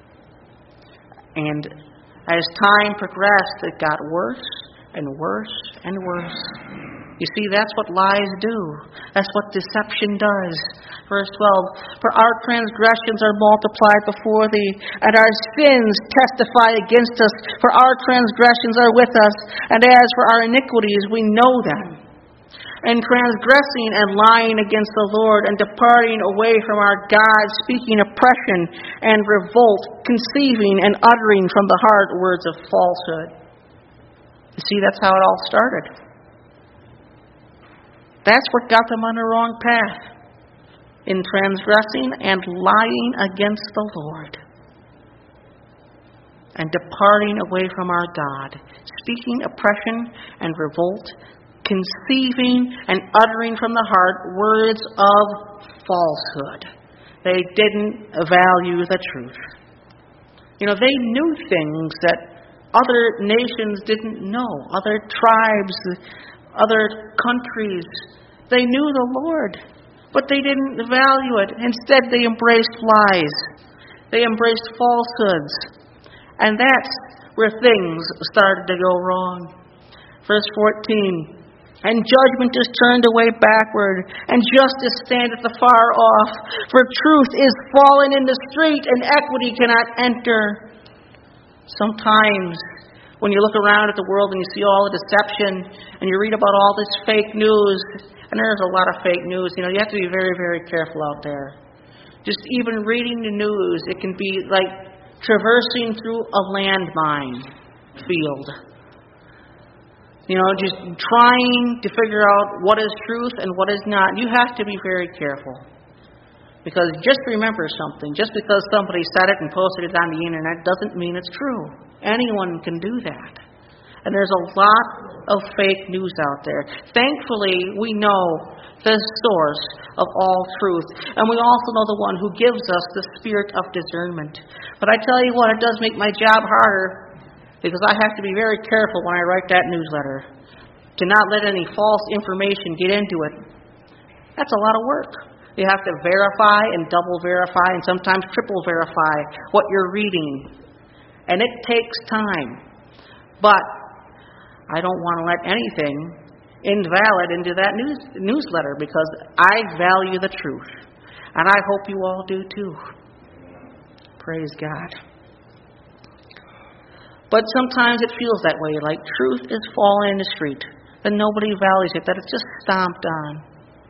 And as time progressed, it got worse and worse and worse. You see, that's what lies do. That's what deception does. Verse twelve, for our transgressions are multiplied before thee, and our sins testify against us. For our transgressions are with us, and as for our iniquities, we know them. And transgressing and lying against the Lord, and departing away from our God, speaking oppression and revolt, conceiving and uttering from the heart words of falsehood. You see, that's how it all started. That's what got them on the wrong path, in transgressing and lying against the Lord, and departing away from our God, speaking oppression and revolt, conceiving and uttering from the heart words of falsehood. They didn't value the truth. You know, they knew things that other nations didn't know, other tribes, other countries. They knew the Lord, but they didn't value it. Instead, they embraced lies. They embraced falsehoods. And that's where things started to go wrong. Verse fourteen, and judgment is turned away backward, and justice standeth afar off. For truth is fallen in the street, and equity cannot enter. Sometimes, when you look around at the world and you see all the deception, and you read about all this fake news, and there's a lot of fake news, you know, you have to be very, very careful out there. Just even reading the news, it can be like traversing through a landmine field. You know, just trying to figure out what is truth and what is not. You have to be very careful. Because just remember something. Just because somebody said it and posted it on the internet doesn't mean it's true. Anyone can do that. And there's a lot of fake news out there. Thankfully, we know the source of all truth. And we also know the one who gives us the spirit of discernment. But I tell you what, it does make my job harder, because I have to be very careful when I write that newsletter to not let any false information get into it. That's a lot of work. You have to verify and double verify and sometimes triple verify what you're reading. And it takes time. But I don't want to let anything invalid into that news, newsletter, because I value the truth. And I hope you all do too. Praise God. But sometimes it feels that way, like truth is falling in the street, that nobody values it, that it's just stomped on.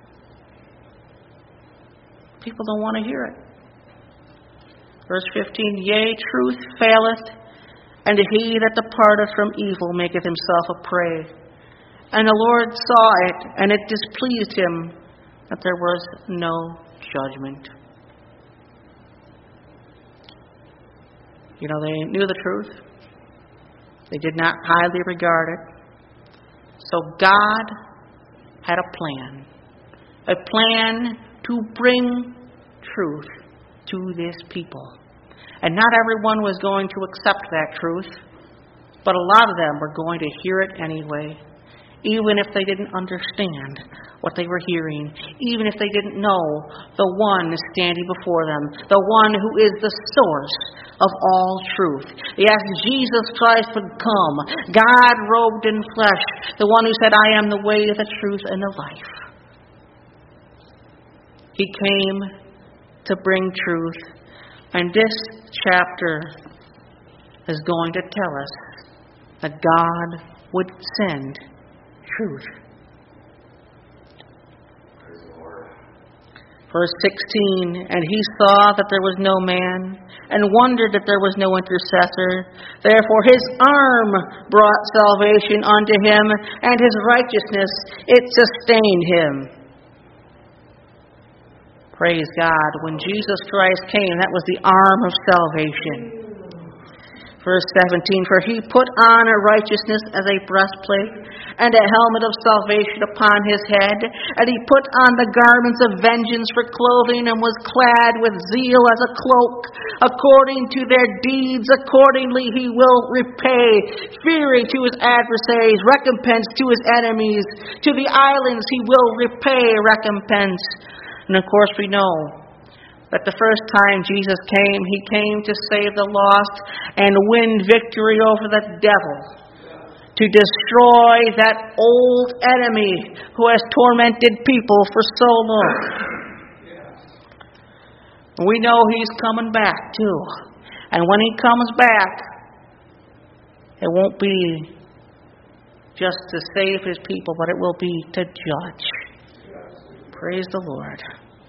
People don't want to hear it. Verse fifteen, yea, truth faileth, and he that departeth from evil maketh himself a prey. And the Lord saw it, and it displeased him that there was no judgment. You know, they knew the truth. They did not highly regard it. So God had a plan. A plan to bring truth to this people. And not everyone was going to accept that truth, but a lot of them were going to hear it anyway, even if they didn't understand what they were hearing, even if they didn't know the one standing before them, the one who is the source of all truth. Yes, Jesus Christ would come, God robed in flesh, the one who said, I am the way, the truth, and the life. He came to bring truth. And this chapter is going to tell us that God would send truth. Verse sixteen, and he saw that there was no man, and wondered that there was no intercessor. Therefore his arm brought salvation unto him, and his righteousness, it sustained him. Praise God. When Jesus Christ came, that was the arm of salvation. Verse seventeen, for he put on a righteousness as a breastplate, and a helmet of salvation upon his head, and he put on the garments of vengeance for clothing, and was clad with zeal as a cloak. According to their deeds, accordingly he will repay, fury to his adversaries, recompense to his enemies. To the islands he will repay recompense. And of course we know that the first time Jesus came, He came to save the lost and win victory over the devil, to destroy that old enemy who has tormented people for so long. We know He's coming back too. And when He comes back, it won't be just to save His people, but it will be to judge. Praise the Lord.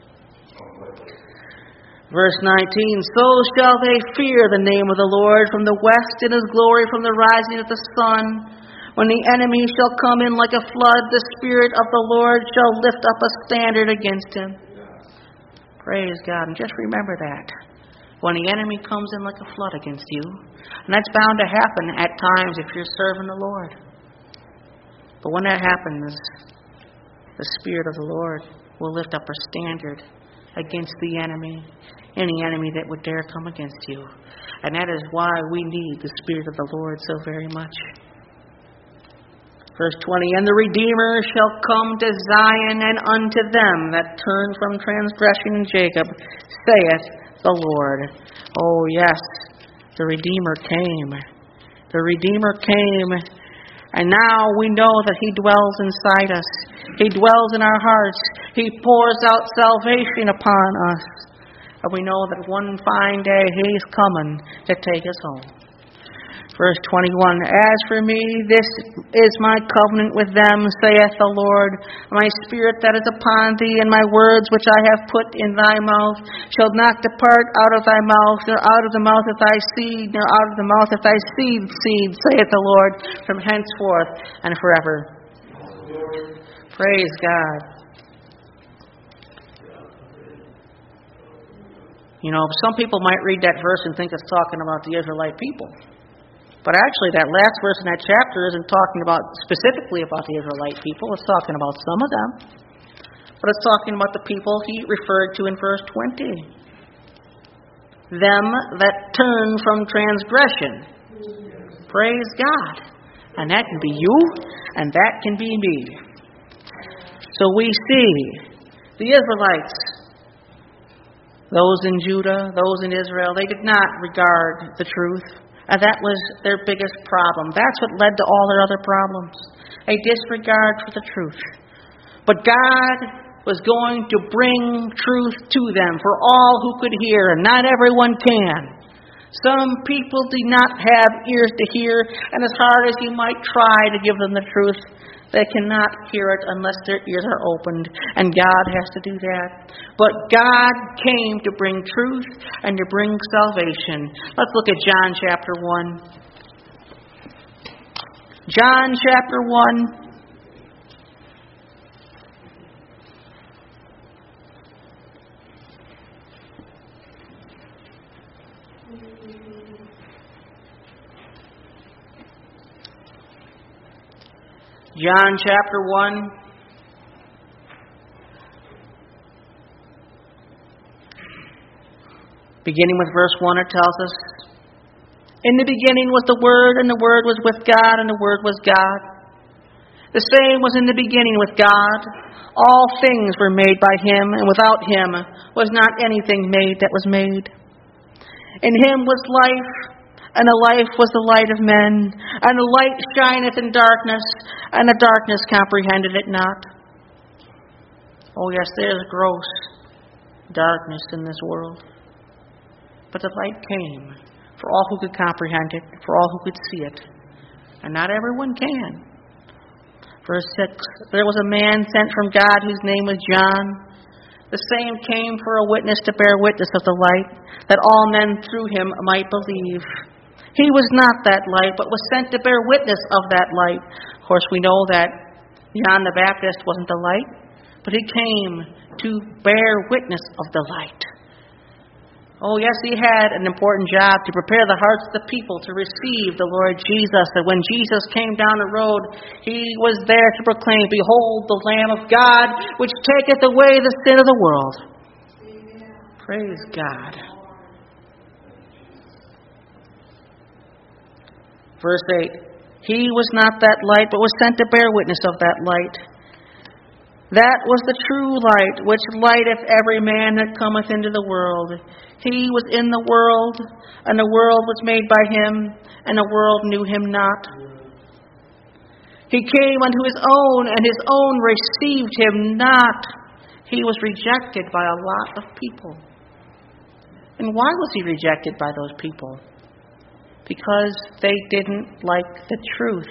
Verse nineteen, so shall they fear the name of the Lord from the west, and His glory from the rising of the sun. When the enemy shall come in like a flood, the Spirit of the Lord shall lift up a standard against him. Praise God. And just remember that. When the enemy comes in like a flood against you, and that's bound to happen at times if you're serving the Lord. But when that happens, the Spirit of the Lord will lift up a standard against the enemy, any enemy that would dare come against you. And that is why we need the Spirit of the Lord so very much. Verse twenty, and the Redeemer shall come to Zion, and unto them that turn from transgression in Jacob, saith the Lord. Oh yes, the Redeemer came. The Redeemer came, and now we know that He dwells inside us. He dwells in our hearts. He pours out salvation upon us. And we know that one fine day He's coming to take us home. Verse twenty-one, as for me, this is my covenant with them, saith the Lord. My spirit that is upon thee, and my words which I have put in thy mouth, shall not depart out of thy mouth, nor out of the mouth of thy seed, nor out of the mouth of thy seed's seed, saith the Lord, from henceforth and forever. Praise God. You know, some people might read that verse and think it's talking about the Israelite people. But actually, that last verse in that chapter isn't talking about specifically about the Israelite people. It's talking about some of them. But it's talking about the people He referred to in verse twenty. Them that turn from transgression. Praise God. And that can be you, and that can be me. So we see the Israelites, those in Judah, those in Israel, they did not regard the truth. And that was their biggest problem. That's what led to all their other problems. A disregard for the truth. But God was going to bring truth to them for all who could hear, and not everyone can. Some people do not have ears to hear, and as hard as you might try to give them the truth, they cannot hear it unless their ears are opened, and God has to do that. But God came to bring truth and to bring salvation. Let's look at John chapter one. John chapter one. John chapter one. Beginning with verse one, it tells us, in the beginning was the Word, and the Word was with God, and the Word was God. The same was in the beginning with God. All things were made by Him, and without Him was not anything made that was made. In Him was life, and the life was the light of men. And the light shineth in darkness, and the darkness comprehended it not. Oh yes, there is gross darkness in this world. But the light came for all who could comprehend it, for all who could see it. And not everyone can. Verse six, there was a man sent from God whose name was John. The same came for a witness to bear witness of the light, that all men through him might believe. He was not that light, but was sent to bear witness of that light. Of course, we know that John the Baptist wasn't the light, but he came to bear witness of the light. Oh, yes, he had an important job to prepare the hearts of the people to receive the Lord Jesus. That when Jesus came down the road, He was there to proclaim, behold, the Lamb of God, which taketh away the sin of the world. Amen. Praise God. Verse eight, He was not that light, but was sent to bear witness of that light. That was the true light, which lighteth every man that cometh into the world. He was in the world, and the world was made by him, and the world knew him not. He came unto his own, and his own received him not. He was rejected by a lot of people. And why was he rejected by those people? Because they didn't like the truth.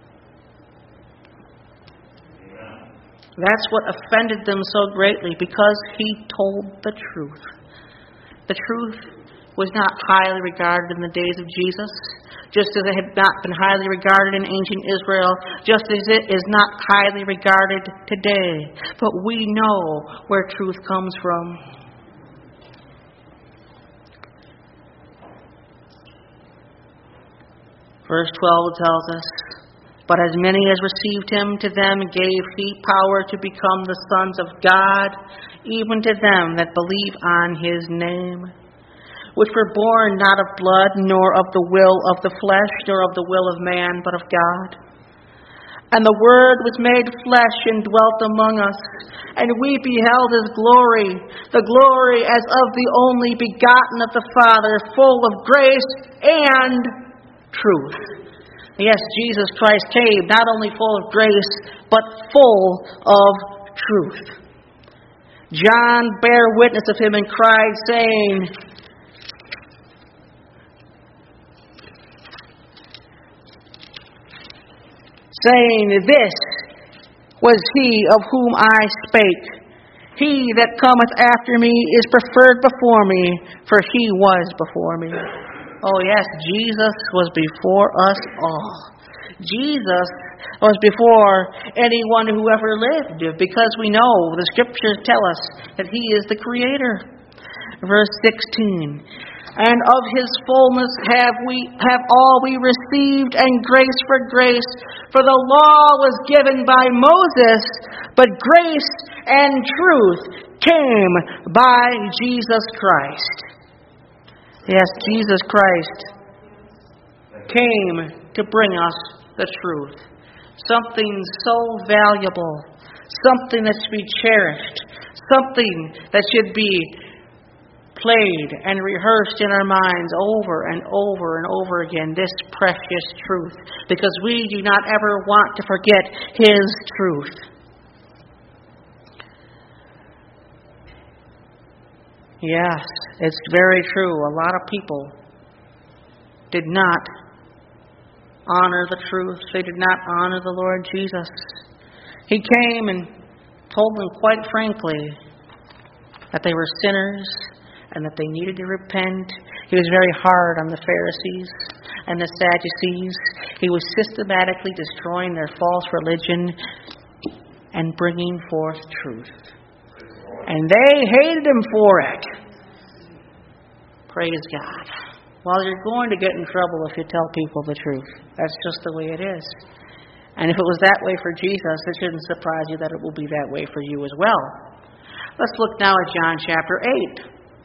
That's what offended them so greatly, because he told the truth. The truth was not highly regarded in the days of Jesus, just as it had not been highly regarded in ancient Israel, just as it is not highly regarded today. But we know where truth comes from. Verse twelve tells us, "But as many as received him, to them gave he power to become the sons of God, even to them that believe on his name, which were born not of blood, nor of the will of the flesh, nor of the will of man, but of God. And the Word was made flesh and dwelt among us, and we beheld his glory, the glory as of the only begotten of the Father, full of grace and truth." Yes, Jesus Christ came not only full of grace, but full of truth. John bare witness of him and cried, saying, saying, "This was he of whom I spake. He that cometh after me is preferred before me, for he was before me." Oh yes, Jesus was before us all. Jesus was before anyone who ever lived, because we know the Scriptures tell us that he is the Creator. Verse sixteen, "And of his fullness have we have all we received, and grace for grace. For the law was given by Moses, but grace and truth came by Jesus Christ." Yes, Jesus Christ came to bring us the truth. Something so valuable, something that should be cherished, something that should be played and rehearsed in our minds over and over and over again, this precious truth, because we do not ever want to forget his truth. Yes, it's very true. A lot of people did not honor the truth. They did not honor the Lord Jesus. He came and told them quite frankly that they were sinners and that they needed to repent. He was very hard on the Pharisees and the Sadducees. He was systematically destroying their false religion and bringing forth truth. And they hated him for it. Praise God. Well, you're going to get in trouble if you tell people the truth. That's just the way it is. And if it was that way for Jesus, it shouldn't surprise you that it will be that way for you as well. Let's look now at John chapter eight.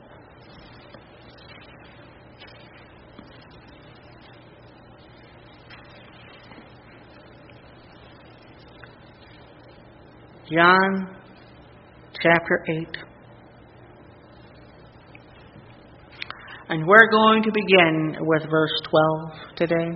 John chapter eight. And we're going to begin with verse twelve today.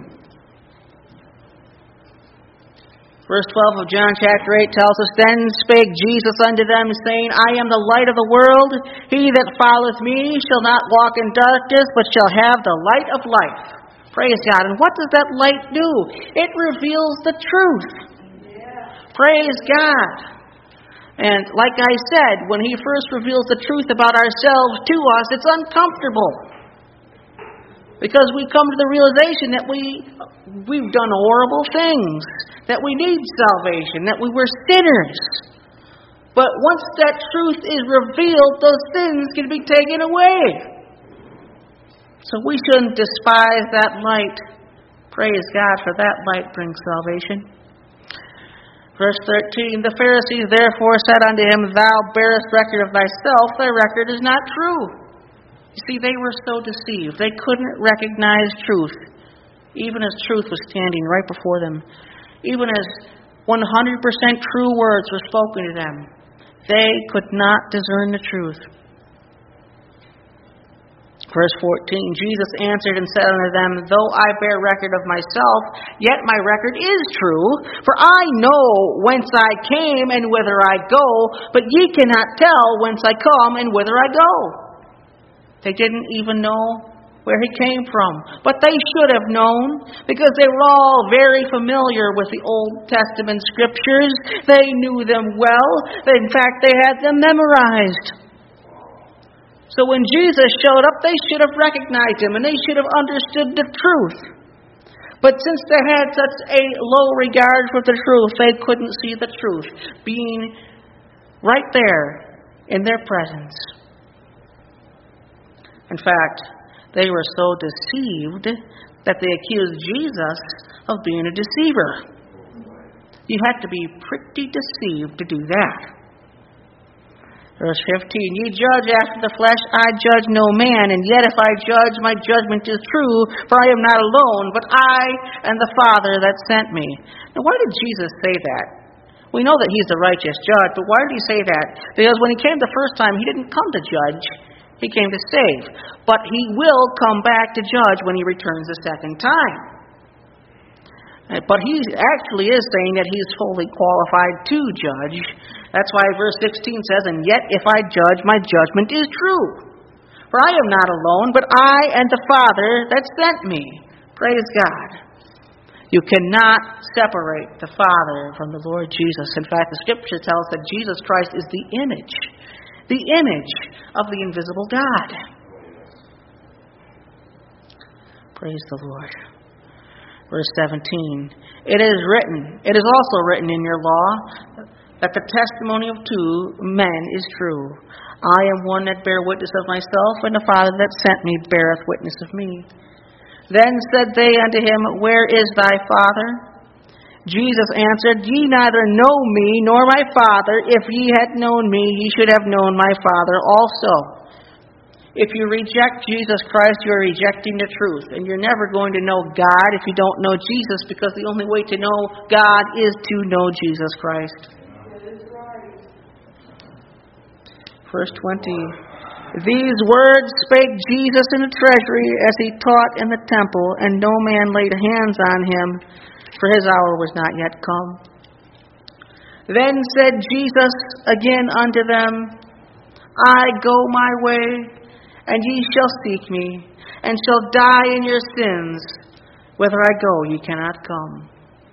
Verse twelve of John chapter eight tells us, "Then spake Jesus unto them, saying, I am the light of the world. He that followeth me shall not walk in darkness, but shall have the light of life." Praise God. And what does that light do? It reveals the truth. Yeah. Praise God. And like I said, when he first reveals the truth about ourselves to us, it's uncomfortable. Because we come to the realization that we, we've done horrible things, that we need salvation, that we were sinners. But once that truth is revealed, those sins can be taken away. So we shouldn't despise that light. Praise God, for that light brings salvation. Verse thirteen, "The Pharisees therefore said unto him, Thou bearest record of thyself, thy record is not true." You see, they were so deceived. They couldn't recognize truth, even as truth was standing right before them. Even as one hundred percent true words were spoken to them. They could not discern the truth. Verse fourteen, Jesus answered and said unto them, Though I bear record of myself, yet my record is true. For I know whence I came and whither I go, but ye cannot tell whence I come and whither I go. They didn't even know where he came from. But they should have known, because they were all very familiar with the Old Testament scriptures. They knew them well. In fact, they had them memorized. So when Jesus showed up, they should have recognized him, and they should have understood the truth. But since they had such a low regard for the truth, they couldn't see the truth being right there in their presence. In fact, they were so deceived that they accused Jesus of being a deceiver. You had to be pretty deceived to do that. Verse fifteen, Ye judge after the flesh, I judge no man, and yet if I judge, my judgment is true, for I am not alone, but I and the Father that sent me. Now, why did Jesus say that? We know that he's the righteous judge, but why did he say that? Because when he came the first time, he didn't come to judge. He came to save. But he will come back to judge when he returns the second time. But he actually is saying that he's fully qualified to judge. That's why verse sixteen says, And yet if I judge, my judgment is true. For I am not alone, but I and the Father that sent me. Praise God. You cannot separate the Father from the Lord Jesus. In fact, the Scripture tells us that Jesus Christ is the image, the image of the invisible God. Praise the Lord. Verse seventeen, It is written, it is also written in your law, that the testimony of two men is true. I am one that bear witness of myself, and the Father that sent me beareth witness of me. Then said they unto him, Where is thy Father? Jesus answered, Ye neither know me nor my Father. If ye had known me, ye should have known my Father also. If you reject Jesus Christ, you are rejecting the truth. And you're never going to know God if you don't know Jesus, because the only way to know God is to know Jesus Christ. Verse twenty, These words spake Jesus in the treasury as he taught in the temple, and no man laid hands on him, for his hour was not yet come. Then said Jesus again unto them, I go my way, and ye shall seek me, and shall die in your sins. Whither I go, ye cannot come.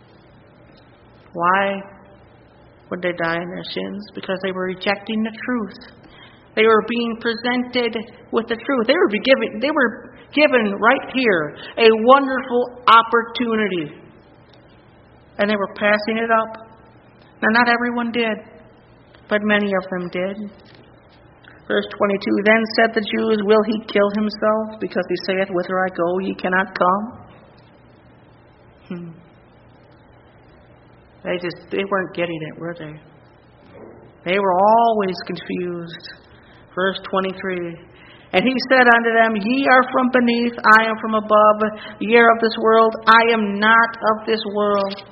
Why would they die in their sins? Because they were rejecting the truth. They were being presented with the truth. They were given, they were given right here a wonderful opportunity. And they were passing it up. Now, not everyone did, but many of them did. Verse twenty-two, Then said the Jews, Will he kill himself? Because he saith, Whither I go, ye cannot come. Hmm. They just, they weren't getting it, were they? They were always confused. Verse twenty-three, And he said unto them, Ye are from beneath, I am from above. Ye are of this world, I am not of this world.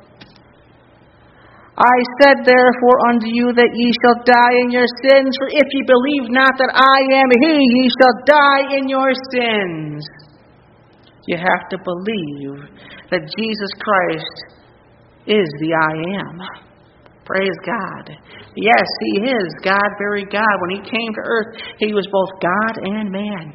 I said therefore unto you that ye shall die in your sins, for if ye believe not that I am he, ye shall die in your sins. You have to believe that Jesus Christ is the I am. Praise God. Yes, he is God, very God. When he came to earth, he was both God and man.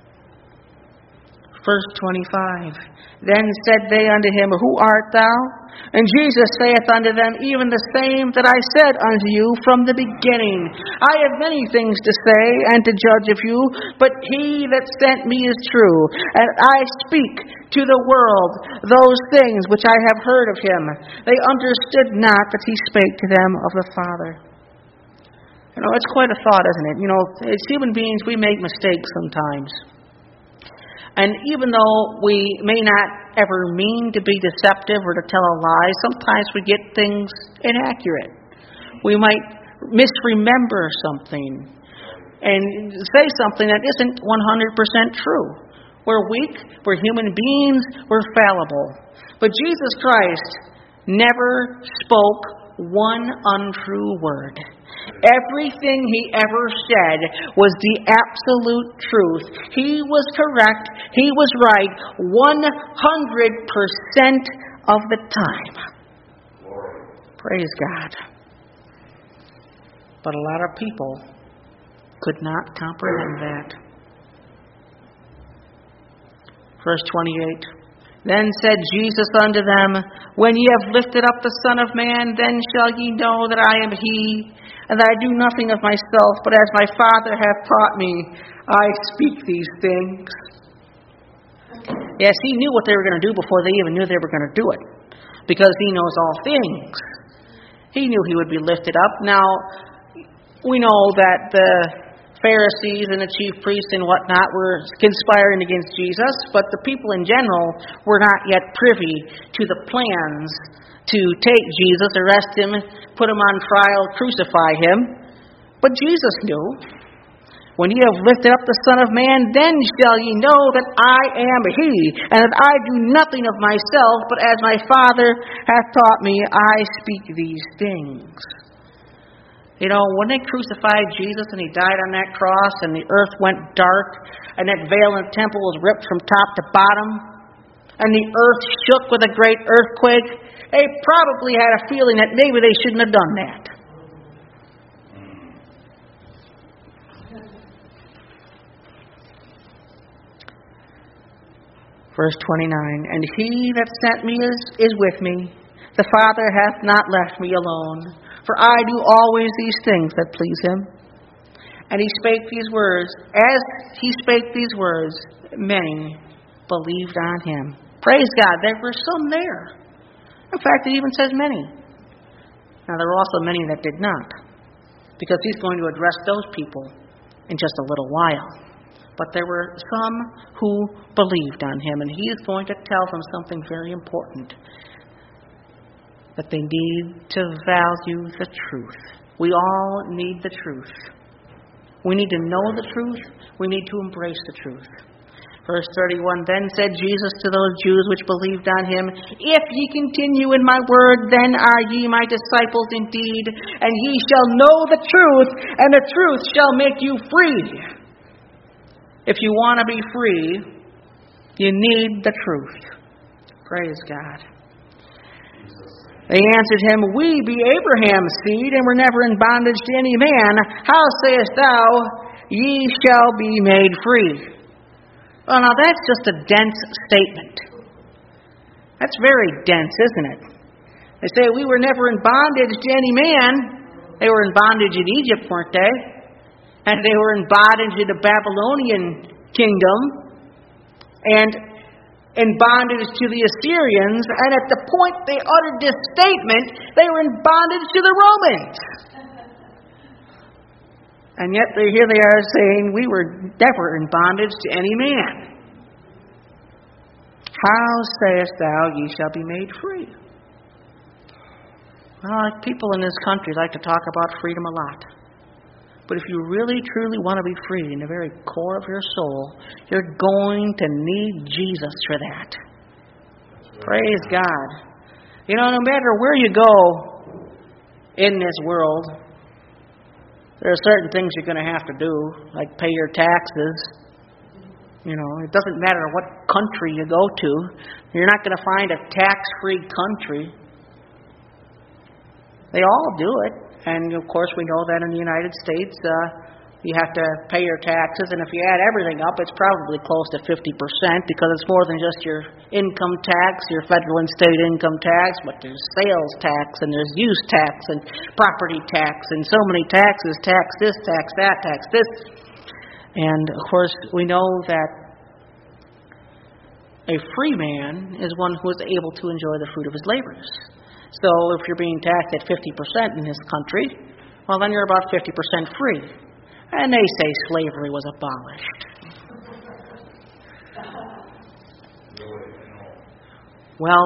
Verse twenty-five, Then said they unto him, Who art thou? And Jesus saith unto them, Even the same that I said unto you from the beginning. I have many things to say and to judge of you, but he that sent me is true. And I speak to the world those things which I have heard of him. They understood not that he spake to them of the Father. You know, it's quite a thought, isn't it? You know, as human beings, we make mistakes sometimes. And even though we may not ever mean to be deceptive or to tell a lie, sometimes we get things inaccurate. We might misremember something and say something that isn't one hundred percent true. We're weak, we're human beings, we're fallible. But Jesus Christ never spoke one untrue word. Everything he ever said was the absolute truth. He was correct. He was right one hundred percent of the time. Praise God. But a lot of people could not comprehend that. Verse twenty-eight. Then said Jesus unto them, When ye have lifted up the Son of Man, then shall ye know that I am He, and that I do nothing of myself, but as my Father hath taught me, I speak these things. Yes, He knew what they were going to do before they even knew they were going to do it, because He knows all things. He knew He would be lifted up. Now, we know that the Pharisees and the chief priests and whatnot were conspiring against Jesus, but the people in general were not yet privy to the plans to take Jesus, arrest Him, put Him on trial, crucify Him. But Jesus knew, When ye have lifted up the Son of Man, then shall ye know that I am He, and that I do nothing of myself, but as my Father hath taught me, I speak these things. You know, when they crucified Jesus and He died on that cross and the earth went dark and that veil in the temple was ripped from top to bottom and the earth shook with a great earthquake, they probably had a feeling that maybe they shouldn't have done that. Verse twenty-nine, And He that sent me is, is with me. The Father hath not left me alone. For I do always these things that please Him. And He spake these words. As He spake these words, many believed on Him. Praise God, there were some there. In fact, it even says many. Now, there were also many that did not, because He's going to address those people in just a little while. But there were some who believed on Him, and He is going to tell them something very important. That they need to value the truth. We all need the truth. We need to know the truth. We need to embrace the truth. Verse thirty-one, Then said Jesus to those Jews which believed on Him, If ye continue in my word, then are ye my disciples indeed, and ye shall know the truth, and the truth shall make you free. If you want to be free, you need the truth. Praise God. They answered Him, We be Abraham's seed, and were never in bondage to any man. How sayest thou, Ye shall be made free? Well, now that's just a dense statement. That's very dense, isn't it? They say, We were never in bondage to any man. They were in bondage in Egypt, weren't they? And they were in bondage in the Babylonian kingdom. And in bondage to the Assyrians, and at the point they uttered this statement, they were in bondage to the Romans. And yet here they are saying, we were never in bondage to any man. How sayest thou, ye shall be made free? Well, people in this country like to talk about freedom a lot. But if you really, truly want to be free in the very core of your soul, you're going to need Jesus for that. Praise God. You know, no matter where you go in this world, there are certain things you're going to have to do, like pay your taxes. You know, it doesn't matter what country you go to. You're not going to find a tax-free country. They all do it. And, of course, we know that in the United States, uh, you have to pay your taxes. And if you add everything up, it's probably close to fifty percent, because it's more than just your income tax, your federal and state income tax, but there's sales tax, and there's use tax, and property tax, and so many taxes, tax this, tax that, tax this. And, of course, we know that a free man is one who is able to enjoy the fruit of his labors. So if you're being taxed at fifty percent in this country, well, then you're about fifty percent free. And they say slavery was abolished. Well,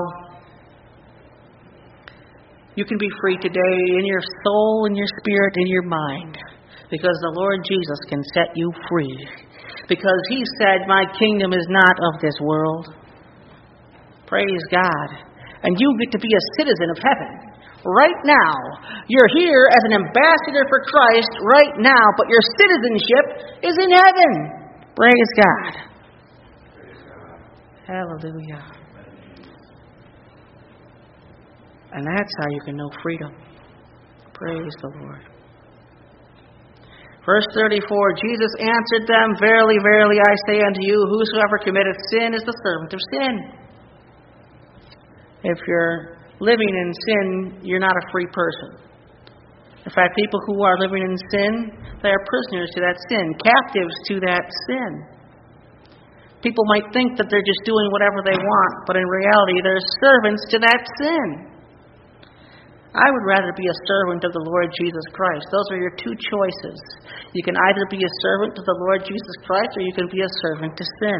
you can be free today in your soul, in your spirit, in your mind, because the Lord Jesus can set you free. Because He said, My kingdom is not of this world. Praise God. And you get to be a citizen of heaven. Right now. You're here as an ambassador for Christ right now, but your citizenship is in heaven. Praise God. Hallelujah. And that's how you can know freedom. Praise the Lord. Verse thirty-four, Jesus answered them, Verily, verily, I say unto you, whosoever committeth sin is the servant of sin. If you're living in sin, you're not a free person. In fact, people who are living in sin, they are prisoners to that sin, captives to that sin. People might think that they're just doing whatever they want, but in reality, they're servants to that sin. I would rather be a servant of the Lord Jesus Christ. Those are your two choices. You can either be a servant to the Lord Jesus Christ, or you can be a servant to sin.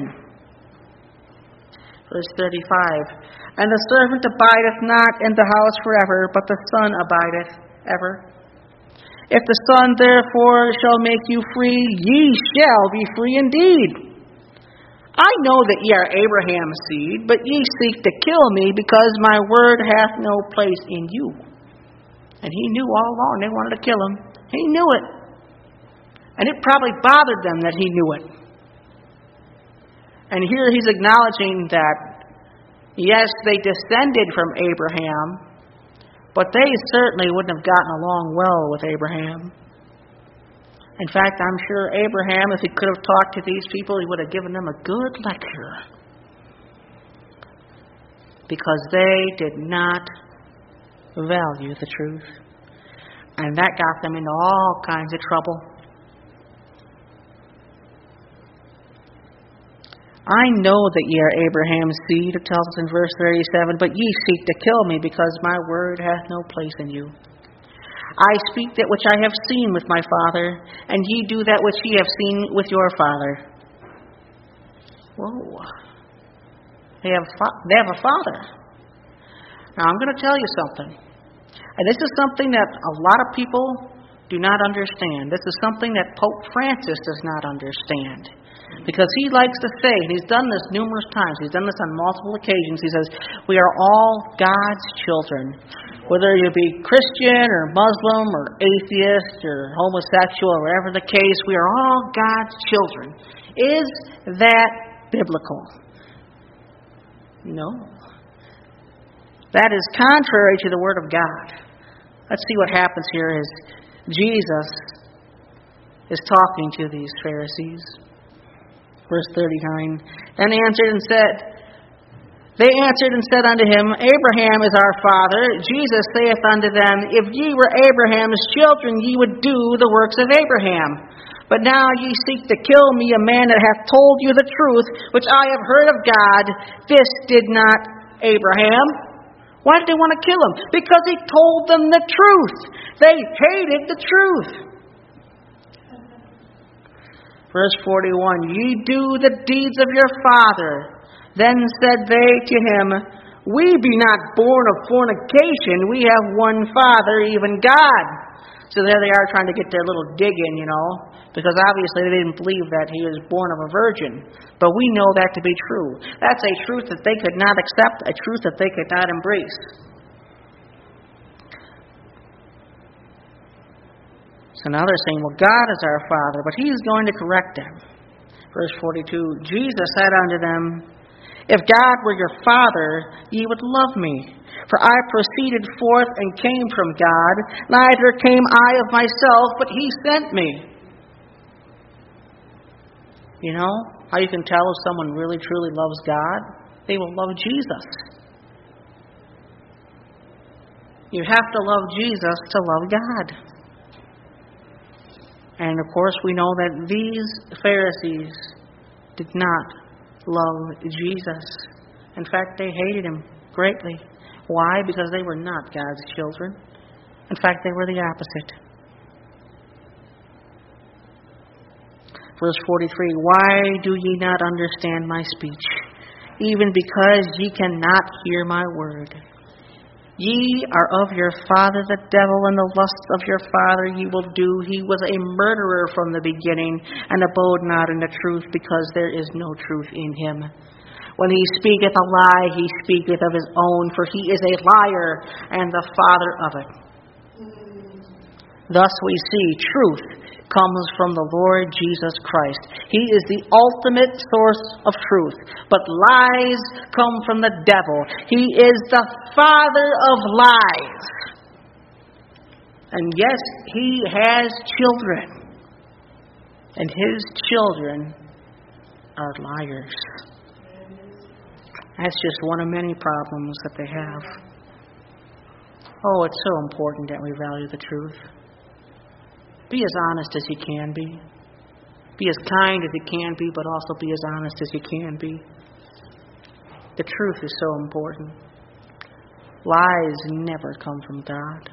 Verse thirty-five, And the servant abideth not in the house forever, but the Son abideth ever. If the Son therefore shall make you free, ye shall be free indeed. I know that ye are Abraham's seed, but ye seek to kill me, because my word hath no place in you. And he knew all along they wanted to kill him. He knew it. And it probably bothered them that he knew it. And here he's acknowledging that, yes, they descended from Abraham, but they certainly wouldn't have gotten along well with Abraham. In fact, I'm sure Abraham, if he could have talked to these people, he would have given them a good lecture. Because they did not value the truth. And that got them into all kinds of trouble. I know that ye are Abraham's seed, it tells us in verse thirty-seven, but ye seek to kill me, because my word hath no place in you. I speak that which I have seen with my father, and ye do that which ye have seen with your father. Whoa. They have, fa- they have a father. Now, I'm going to tell you something. And this is something that a lot of people do not understand. This is something that Pope Francis does not understand. Because he likes to say, and he's done this numerous times, he's done this on multiple occasions, he says, we are all God's children. Whether you be Christian or Muslim or atheist or homosexual or whatever the case, we are all God's children. Is that biblical? No. That is contrary to the Word of God. Let's see what happens here as Jesus is talking to these Pharisees. Verse thirty-nine, Then answered and said, They answered and said unto him, Abraham is our father. Jesus saith unto them, If ye were Abraham's children, ye would do the works of Abraham. But now ye seek to kill me, a man that hath told you the truth, which I have heard of God. This did not Abraham. Why did they want to kill him? Because he told them the truth. They hated the truth. Verse forty-one, Ye do the deeds of your father. Then said they to him, We be not born of fornication. We have one Father, even God. So there they are trying to get their little dig in, you know, because obviously they didn't believe that he was born of a virgin. But we know that to be true. That's a truth that they could not accept, a truth that they could not embrace. So now they're saying, well, God is our Father, but He's going to correct them. Verse forty-two, Jesus said unto them, If God were your Father, ye would love me. For I proceeded forth and came from God, neither came I of myself, but He sent me. You know how you can tell if someone really truly loves God? They will love Jesus. You have to love Jesus to love God. And of course we know that these Pharisees did not love Jesus. In fact, they hated Him greatly. Why? Because they were not God's children. In fact, they were the opposite. Verse forty-three, Why do ye not understand my speech? Even because ye cannot hear my word. Ye are of your father the devil, and the lusts of your father ye will do. He was a murderer from the beginning, and abode not in the truth, because there is no truth in him. When he speaketh a lie, he speaketh of his own, for he is a liar and the father of it. Thus we see truth comes from the Lord Jesus Christ. He is the ultimate source of truth. But lies come from the devil. He is the father of lies. And yes, he has children. And his children are liars. That's just one of many problems that they have. Oh, it's so important that we value the truth. Be as honest as you can be. Be as kind as you can be, but also be as honest as you can be. The truth is so important. Lies never come from God.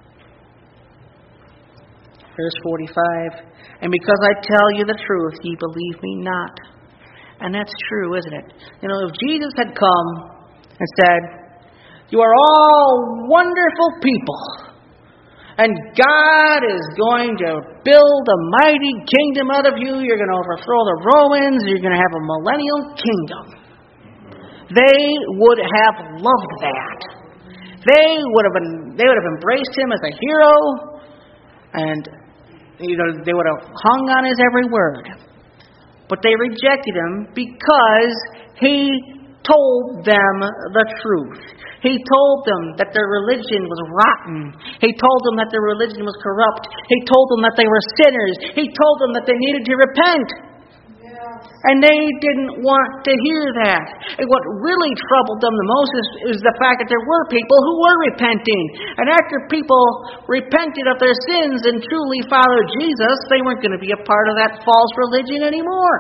Verse forty-five, and because I tell you the truth, ye believe me not. And that's true, isn't it? You know, if Jesus had come and said, you are all wonderful people, and God is going to build a mighty kingdom out of you. You're going to overthrow the Romans. You're going to have a millennial kingdom. They would have loved that. They would have been, they would have embraced him as a hero, and you know, they would have hung on his every word. But they rejected him because he told them the truth. He told them that their religion was rotten. He told them that their religion was corrupt. He told them that they were sinners. He told them that they needed to repent. Yeah. And they didn't want to hear that. And what really troubled them the most is, is the fact that there were people who were repenting. And after people repented of their sins and truly followed Jesus, they weren't going to be a part of that false religion anymore.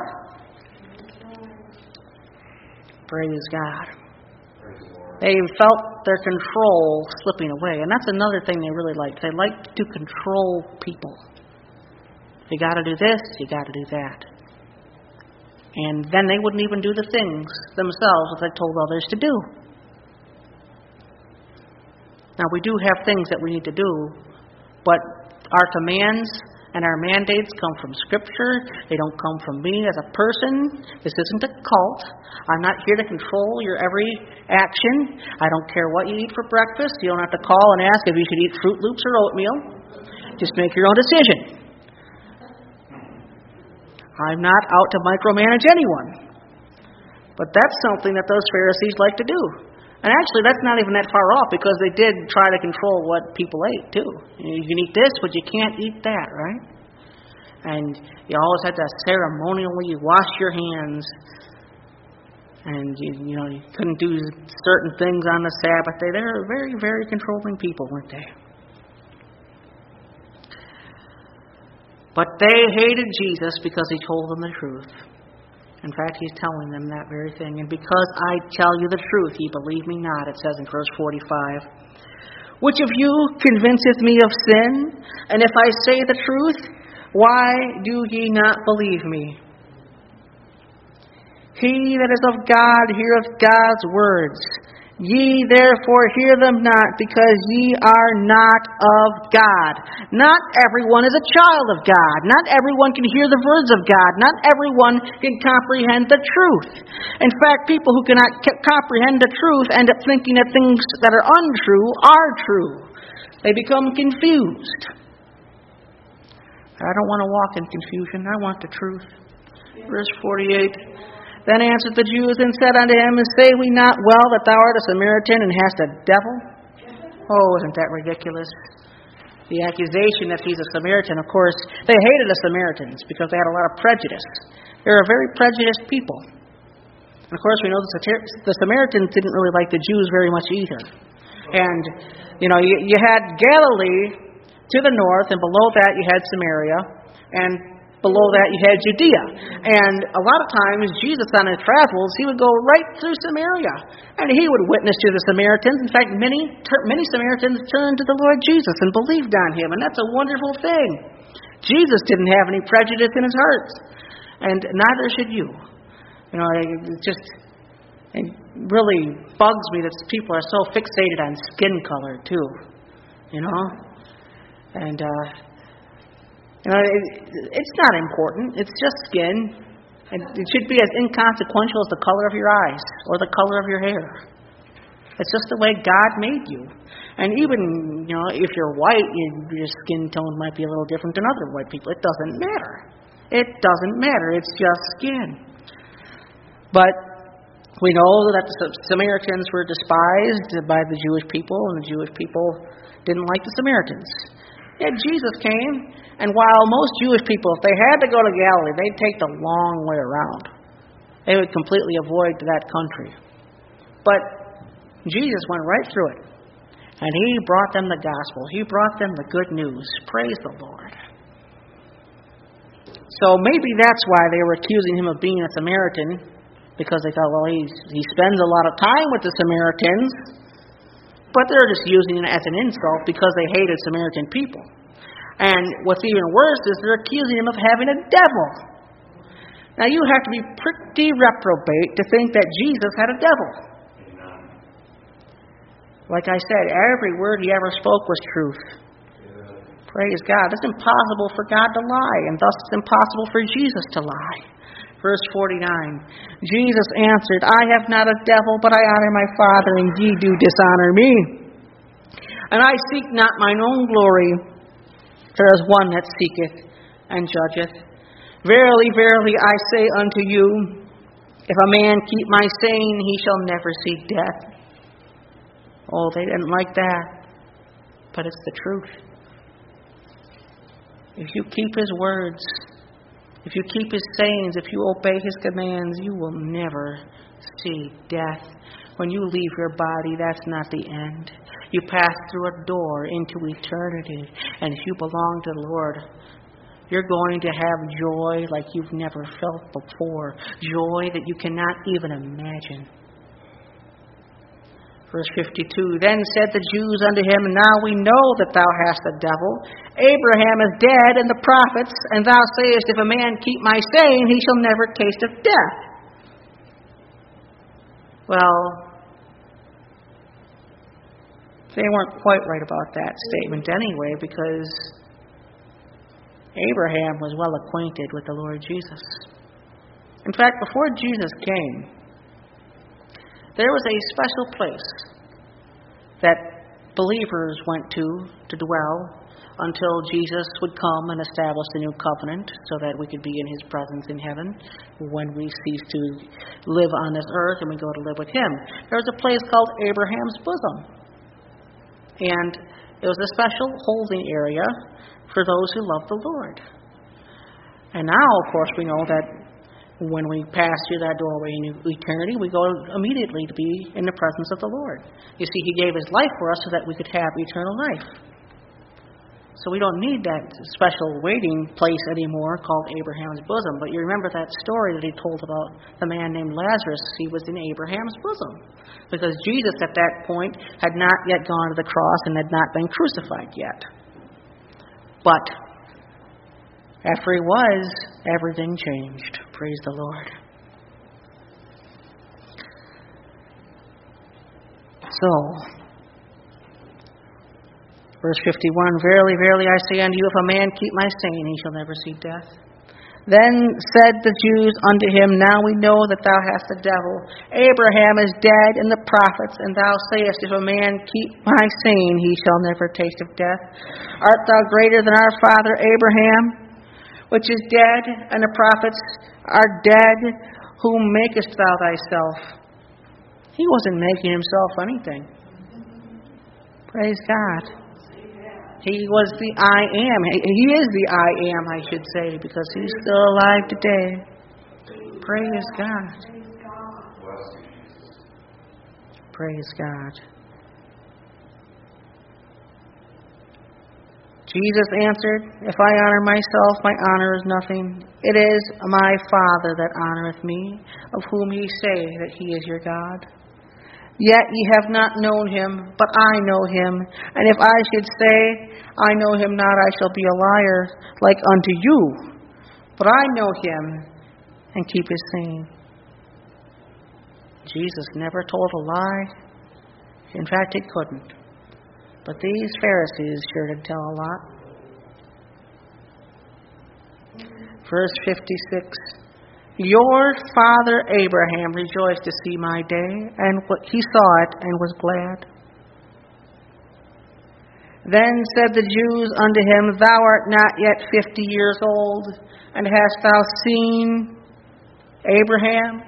Praise God. They felt their control slipping away. And that's another thing they really liked. They liked to control people. You got to do this, you got to do that. And then they wouldn't even do the things themselves that they told others to do. Now, we do have things that we need to do, but our commands and our mandates come from Scripture. They don't come from me as a person. This isn't a cult. I'm not here to control your every action. I don't care what you eat for breakfast. You don't have to call and ask if you should eat Fruit Loops or oatmeal. Just make your own decision. I'm not out to micromanage anyone. But that's something that those Pharisees like to do. And actually, that's not even that far off, because they did try to control what people ate, too. You can eat this, but you can't eat that, right? And you always had to ceremonially wash your hands. And, you, you know, you couldn't do certain things on the Sabbath day. They were very, very controlling people, weren't they? But they hated Jesus because he told them the truth. In fact, he's telling them that very thing. And because I tell you the truth, ye believe me not, it says in verse forty-five. Which of you convinceth me of sin? And if I say the truth, why do ye not believe me? He that is of God heareth God's words. Ye therefore hear them not, because ye are not of God. Not everyone is a child of God. Not everyone can hear the words of God. Not everyone can comprehend the truth. In fact, people who cannot comprehend the truth end up thinking that things that are untrue are true. They become confused. I don't want to walk in confusion. I want the truth. Verse forty-eight. Then answered the Jews and said unto him, say we not well that thou art a Samaritan and hast a devil? Oh, isn't that ridiculous? The accusation that he's a Samaritan, of course, they hated the Samaritans because they had a lot of prejudice. They were a very prejudiced people. And of course, we know the Samaritans didn't really like the Jews very much either. And, you know, you, you had Galilee to the north, and below that you had Samaria, and below that you had Judea. And a lot of times, Jesus on his travels, he would go right through Samaria. And he would witness to the Samaritans. In fact, many many Samaritans turned to the Lord Jesus and believed on him. And that's a wonderful thing. Jesus didn't have any prejudice in his heart. And neither should you. You know, it just it really bugs me that people are so fixated on skin color, too. You know? And, uh... You know, it, it's not important. It's just skin. And it should be as inconsequential as the color of your eyes or the color of your hair. It's just the way God made you. And even, you know, if you're white, your skin tone might be a little different than other white people. It doesn't matter. It doesn't matter. It's just skin. But we know that the Samaritans were despised by the Jewish people, and the Jewish people didn't like the Samaritans. Yet Jesus came, and while most Jewish people, if they had to go to Galilee, they'd take the long way around. They would completely avoid that country. But Jesus went right through it, and He brought them the gospel. He brought them the good news. Praise the Lord. So maybe that's why they were accusing Him of being a Samaritan, because they thought, well, he's, he spends a lot of time with the Samaritans, but they're just using it as an insult because they hated Samaritan people. And what's even worse is they're accusing Him of having a devil. Now, you have to be pretty reprobate to think that Jesus had a devil. Like I said, every word He ever spoke was truth. Praise God. It's impossible for God to lie, and thus it's impossible for Jesus to lie. Verse forty-nine, Jesus answered, I have not a devil, but I honor my Father, and ye do dishonor me. And I seek not mine own glory, there is one that seeketh and judgeth. Verily, verily, I say unto you, if a man keep my saying, he shall never see death. Oh, they didn't like that, but it's the truth. If you keep His words, if you keep His sayings, if you obey His commands, you will never see death. When you leave your body, that's not the end. You pass through a door into eternity. And if you belong to the Lord, you're going to have joy like you've never felt before. Joy that you cannot even imagine. Verse fifty-two, Then said the Jews unto Him, Now we know that thou hast a devil. Abraham is dead, and the prophets, and thou sayest, If a man keep my saying, he shall never taste of death. Well, they weren't quite right about that statement anyway, because Abraham was well acquainted with the Lord Jesus. In fact, before Jesus came, there was a special place that believers went to to dwell until Jesus would come and establish the new covenant so that we could be in His presence in heaven when we cease to live on this earth and we go to live with Him. There was a place called Abraham's bosom. And it was a special holding area for those who love the Lord. And now, of course, we know that when we pass through that doorway in eternity, we go immediately to be in the presence of the Lord. You see, He gave His life for us so that we could have eternal life. So we don't need that special waiting place anymore called Abraham's bosom. But you remember that story that He told about the man named Lazarus. He was in Abraham's bosom. Because Jesus at that point had not yet gone to the cross and had not been crucified yet. But after He was, everything changed. Praise the Lord. So, verse fifty-one, Verily, verily, I say unto you, if a man keep my saying, he shall never see death. Then said the Jews unto Him, Now we know that thou hast a devil. Abraham is dead, and the prophets, and thou sayest, If a man keep my saying, he shall never taste of death. Art thou greater than our father Abraham, which is dead, and the prophets are dead? Whom makest thou thyself? He wasn't making Himself anything. Praise God. He was the I am. He is the I am, I should say, because He's still alive today. Praise God. Praise God. Jesus answered, If I honor myself, my honor is nothing. It is my Father that honoreth me, of whom ye say that He is your God. Yet ye have not known Him, but I know Him. And if I should say, I know Him not, I shall be a liar like unto you. But I know Him, and keep His saying. Jesus never told a lie. In fact, He couldn't. But these Pharisees sure did tell a lot. Verse fifty-six, Your father Abraham rejoiced to see my day, and he saw it and was glad. Then said the Jews unto him, Thou art not yet fifty years old, and hast thou seen Abraham?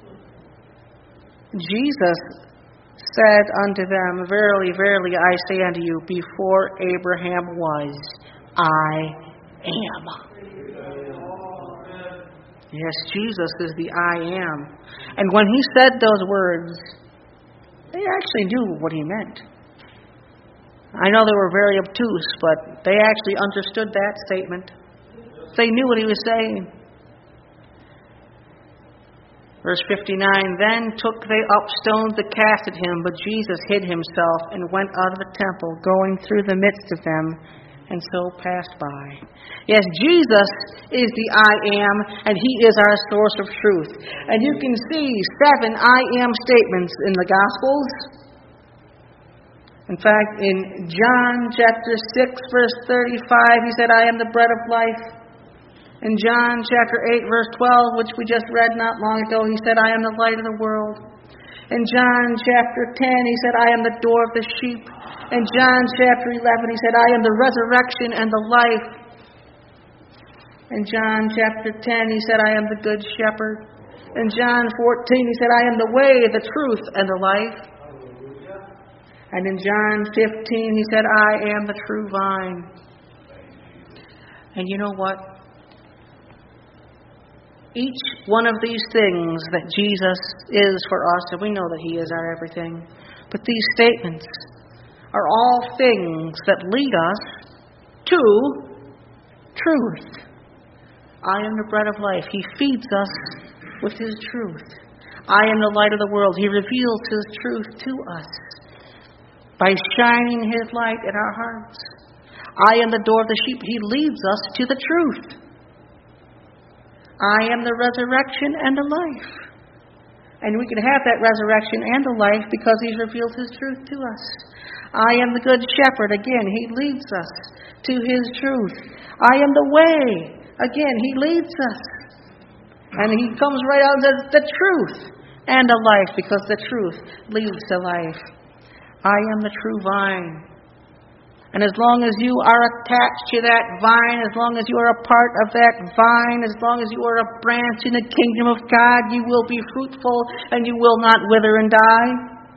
Jesus said unto them, Verily, verily, I say unto you, before Abraham was, I am. Yes, Jesus is the I am. And when he said those words, they actually knew what he meant. I know they were very obtuse, but they actually understood that statement. They knew what he was saying. Verse fifty-nine, Then took they up stones to cast at him, but Jesus hid himself and went out of the temple, going through the midst of them, and so passed by. Yes, Jesus is the I am, and he is our source of truth. And you can see seven I am statements in the Gospels. In fact, in John chapter six, verse thirty-five, he said, I am the bread of life. In John chapter eight, verse twelve, which we just read not long ago, he said, I am the light of the world. In John chapter ten, he said, I am the door of the sheep. In John chapter eleven, he said, I am the resurrection and the life. In John chapter ten, he said, I am the good shepherd. In John fourteen, he said, I am the way, the truth, and the life. And in John fifteen, he said, I am the true vine. And you know what? Each one of these things that Jesus is for us, and we know that he is our everything, but these statements are all things that lead us to truth. I am the bread of life. He feeds us with his truth. I am the light of the world. He reveals his truth to us by shining his light in our hearts. I am the door of the sheep. He leads us to the truth. I am the resurrection and the life. And we can have that resurrection and the life because he's revealed his truth to us. I am the good shepherd. Again, he leads us to his truth. I am the way. Again, he leads us. And he comes right out and says, the truth and the life, because the truth leads to life. I am the true vine. And as long as you are attached to that vine, as long as you are a part of that vine, as long as you are a branch in the kingdom of God, you will be fruitful and you will not wither and die.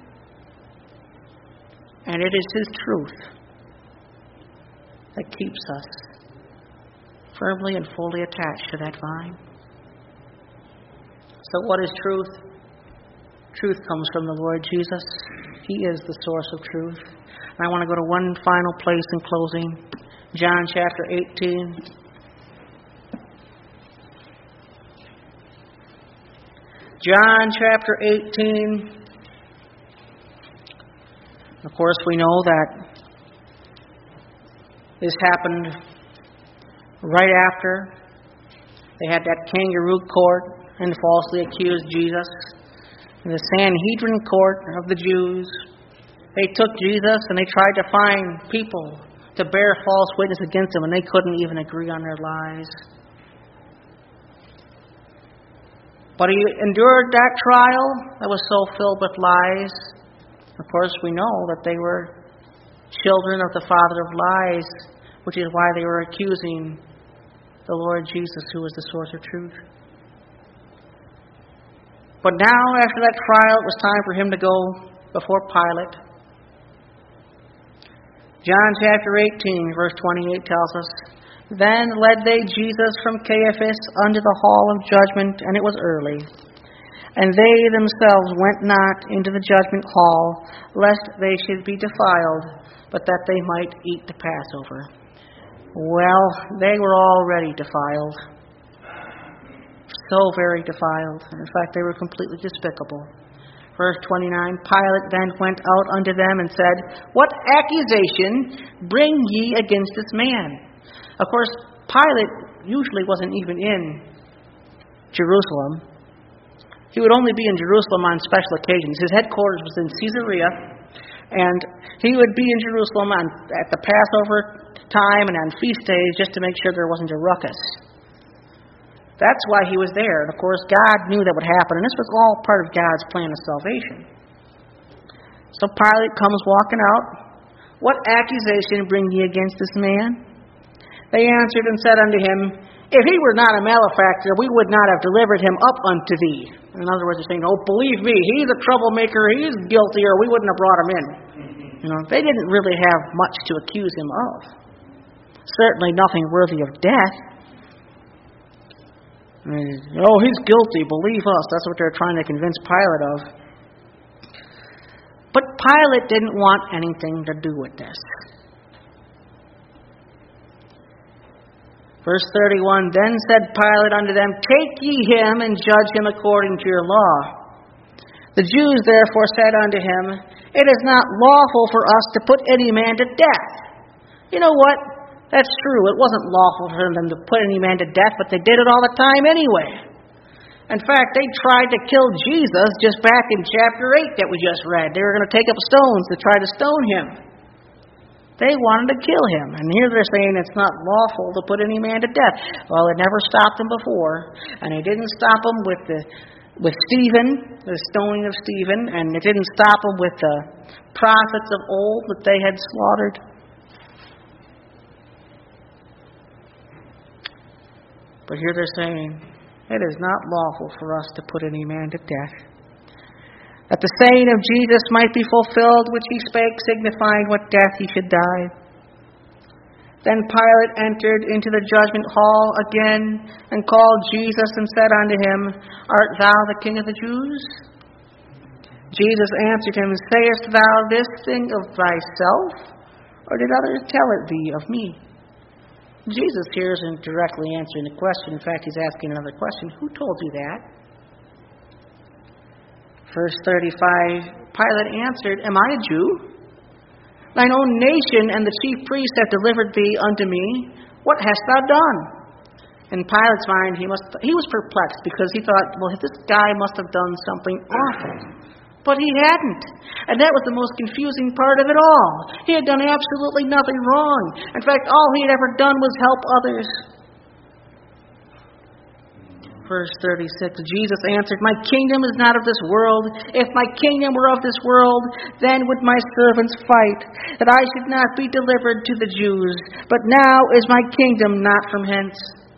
And it is his truth that keeps us firmly and fully attached to that vine. So what is truth? Truth comes from the Lord Jesus. He is the source of truth. And I want to go to one final place in closing. John chapter eighteen. John chapter eighteen. Of course, we know that this happened right after they had that kangaroo court and falsely accused Jesus. In the Sanhedrin court of the Jews, they took Jesus and they tried to find people to bear false witness against him, and they couldn't even agree on their lies. But he endured that trial that was so filled with lies. Of course, we know that they were children of the father of lies, which is why they were accusing the Lord Jesus, who is the source of truth. But now, after that trial, it was time for him to go before Pilate. John chapter eighteen, verse twenty-eight tells us, Then led they Jesus from Caiaphas unto the hall of judgment, and it was early. And they themselves went not into the judgment hall, lest they should be defiled, but that they might eat the Passover. Well, they were already defiled. So very defiled. In fact, they were completely despicable. Verse twenty-nine, Pilate then went out unto them and said, What accusation bring ye against this man? Of course, Pilate usually wasn't even in Jerusalem. He would only be in Jerusalem on special occasions. His headquarters was in Caesarea, and he would be in Jerusalem on, at the Passover time and on feast days just to make sure there wasn't a ruckus. That's why he was there. And of course, God knew that would happen. And this was all part of God's plan of salvation. So Pilate comes walking out. What accusation bring ye against this man? They answered and said unto him, If he were not a malefactor, we would not have delivered him up unto thee. In other words, they're saying, oh, believe me, he's a troublemaker, he's guilty, or we wouldn't have brought him in. You know, they didn't really have much to accuse him of. Certainly nothing worthy of death. I mean, oh, he's guilty, believe us. That's what they're trying to convince Pilate of. But Pilate didn't want anything to do with this. Verse thirty-one, Then said Pilate unto them, Take ye him, and judge him according to your law. The Jews therefore said unto him, It is not lawful for us to put any man to death. You know what? That's true. It wasn't lawful for them to put any man to death, but they did it all the time anyway. In fact, they tried to kill Jesus just back in chapter eight that we just read. They were going to take up stones to try to stone him. They wanted to kill him. And here they're saying it's not lawful to put any man to death. Well, it never stopped them before. And it didn't stop them with the with Stephen, the stoning of Stephen. And it didn't stop them with the prophets of old that they had slaughtered. But here they're saying, it is not lawful for us to put any man to death, that the saying of Jesus might be fulfilled, which he spake, signifying what death he should die. Then Pilate entered into the judgment hall again, and called Jesus, and said unto him, Art thou the King of the Jews? Jesus answered him, Sayest thou this thing of thyself, or did others tell it thee of me? Jesus here isn't directly answering the question. In fact, he's asking another question. Who told you that? Verse thirty-five, Pilate answered, Am I a Jew? Thine own nation and the chief priests have delivered thee unto me. What hast thou done? In Pilate's mind, he must he was perplexed because he thought, well, this guy must have done something awful. But he hadn't. And that was the most confusing part of it all. He had done absolutely nothing wrong. In fact, all he had ever done was help others. Verse thirty-six, Jesus answered, My kingdom is not of this world. If my kingdom were of this world, then would my servants fight, that I should not be delivered to the Jews. But now is my kingdom not from hence.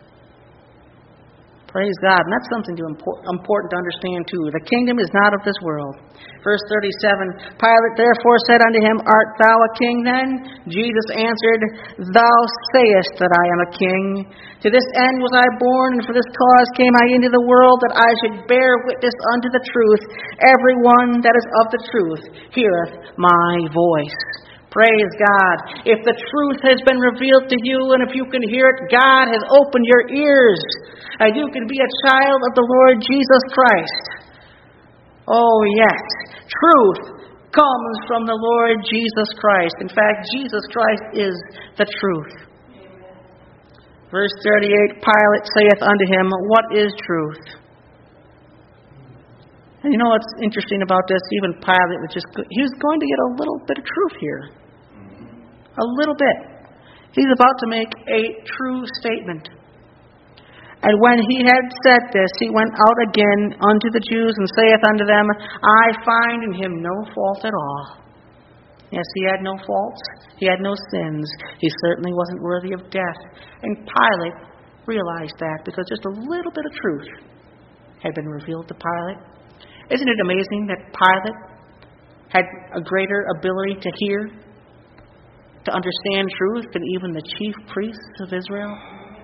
Praise God. And that's something to import, important to understand too. The kingdom is not of this world. Verse thirty-seven, Pilate therefore said unto him, Art thou a king then? Jesus answered, Thou sayest that I am a king. To this end was I born, and for this cause came I into the world, that I should bear witness unto the truth. Every one that is of the truth heareth my voice. Praise God. If the truth has been revealed to you, and if you can hear it, God has opened your ears, and you can be a child of the Lord Jesus Christ. Oh, yes. Truth comes from the Lord Jesus Christ. In fact, Jesus Christ is the truth. Amen. Verse thirty-eight, Pilate saith unto him, What is truth? And you know what's interesting about this? Even Pilate was just, he was going to get a little bit of truth here. A little bit. He's about to make a true statement. And when he had said this, he went out again unto the Jews, and saith unto them, I find in him no fault at all. Yes, he had no faults. He had no sins. He certainly wasn't worthy of death. And Pilate realized that, because just a little bit of truth had been revealed to Pilate. Isn't it amazing that Pilate had a greater ability to hear, to understand truth, than even the chief priests of Israel?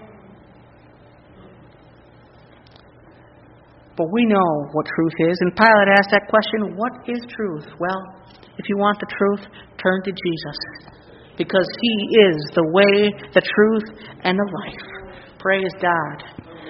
But we know what truth is. And Pilate asked that question, what is truth? Well, if you want the truth, turn to Jesus, because he is the way, the truth, and the life. Praise God.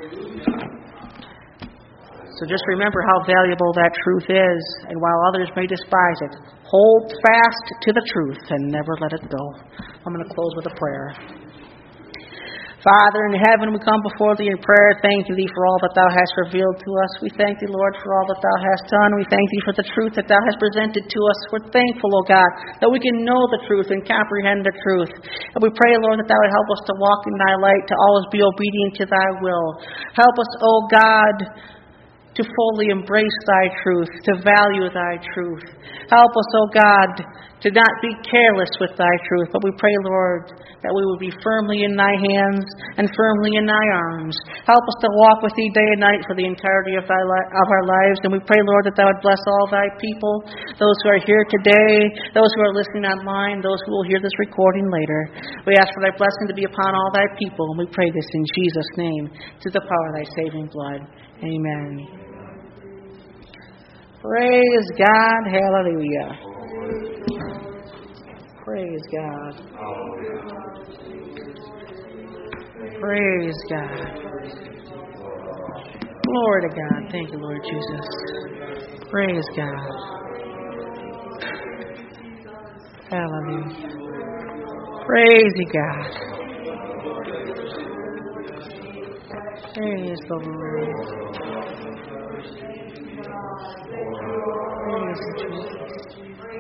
So just remember how valuable that truth is, and while others may despise it, hold fast to the truth and never let it go. I'm going to close with a prayer. Father in heaven, we come before Thee in prayer, thanking Thee for all that Thou hast revealed to us. We thank Thee, Lord, for all that Thou hast done. We thank Thee for the truth that Thou hast presented to us. We're thankful, O God, that we can know the truth and comprehend the truth. And we pray, Lord, that Thou would help us to walk in Thy light, to always be obedient to Thy will. Help us, O God, to fully embrace Thy truth, to value Thy truth. Help us, O God, to not be careless with Thy truth, but we pray, Lord, that we would be firmly in Thy hands and firmly in Thy arms. Help us to walk with Thee day and night for the entirety of, thy li- of our lives. And we pray, Lord, that Thou would bless all Thy people, those who are here today, those who are listening online, those who will hear this recording later. We ask for Thy blessing to be upon all Thy people, and we pray this in Jesus' name, through the power of Thy saving blood. Amen. Praise God. Hallelujah. Praise God. Praise God. Glory to God. Thank you, Lord Jesus. Praise God. Hallelujah. Praise you, God. Praise the Lord. Praise you, Jesus.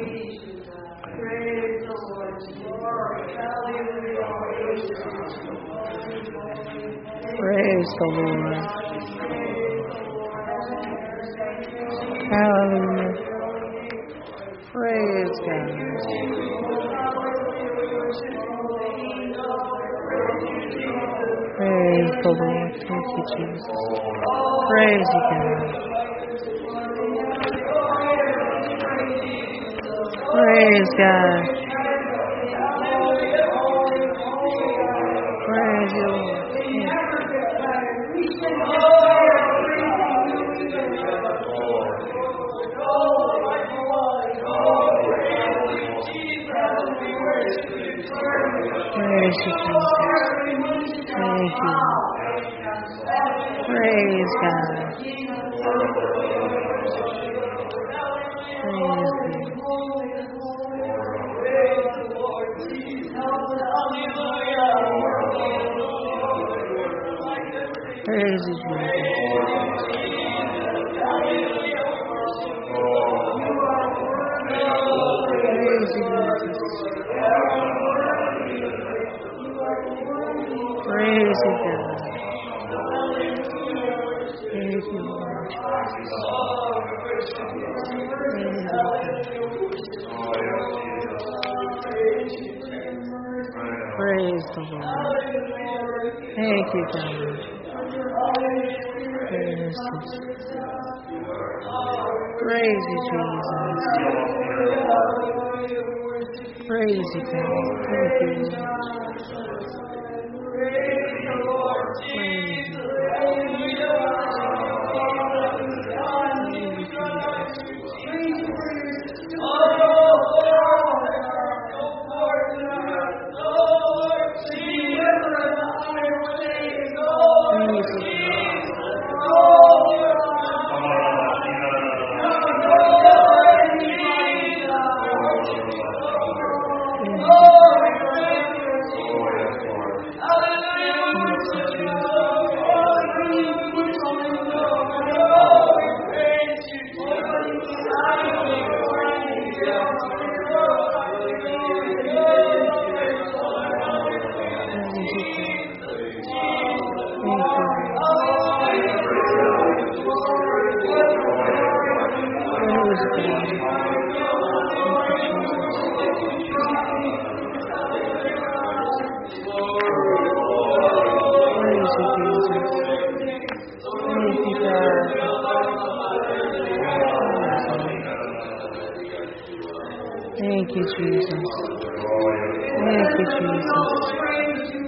Praise the Lord. Praise the Lord. Hallelujah. Praise God. Praise the Lord. Thank you, Jesus. Praise you, God. Praise God. Praise you, Lord. Praise you, Jesus. Thank you. Praise God. Praise you. Praise you, Jesus. Praise you, Jesus. Praise you, God. Thank you, Lord. Praise the Lord. Thank you, God. Praise you. Praise you, Jesus. Praise you, God. Thank you, Lord. Praise you. Thank you, Jesus. Thank you, Jesus.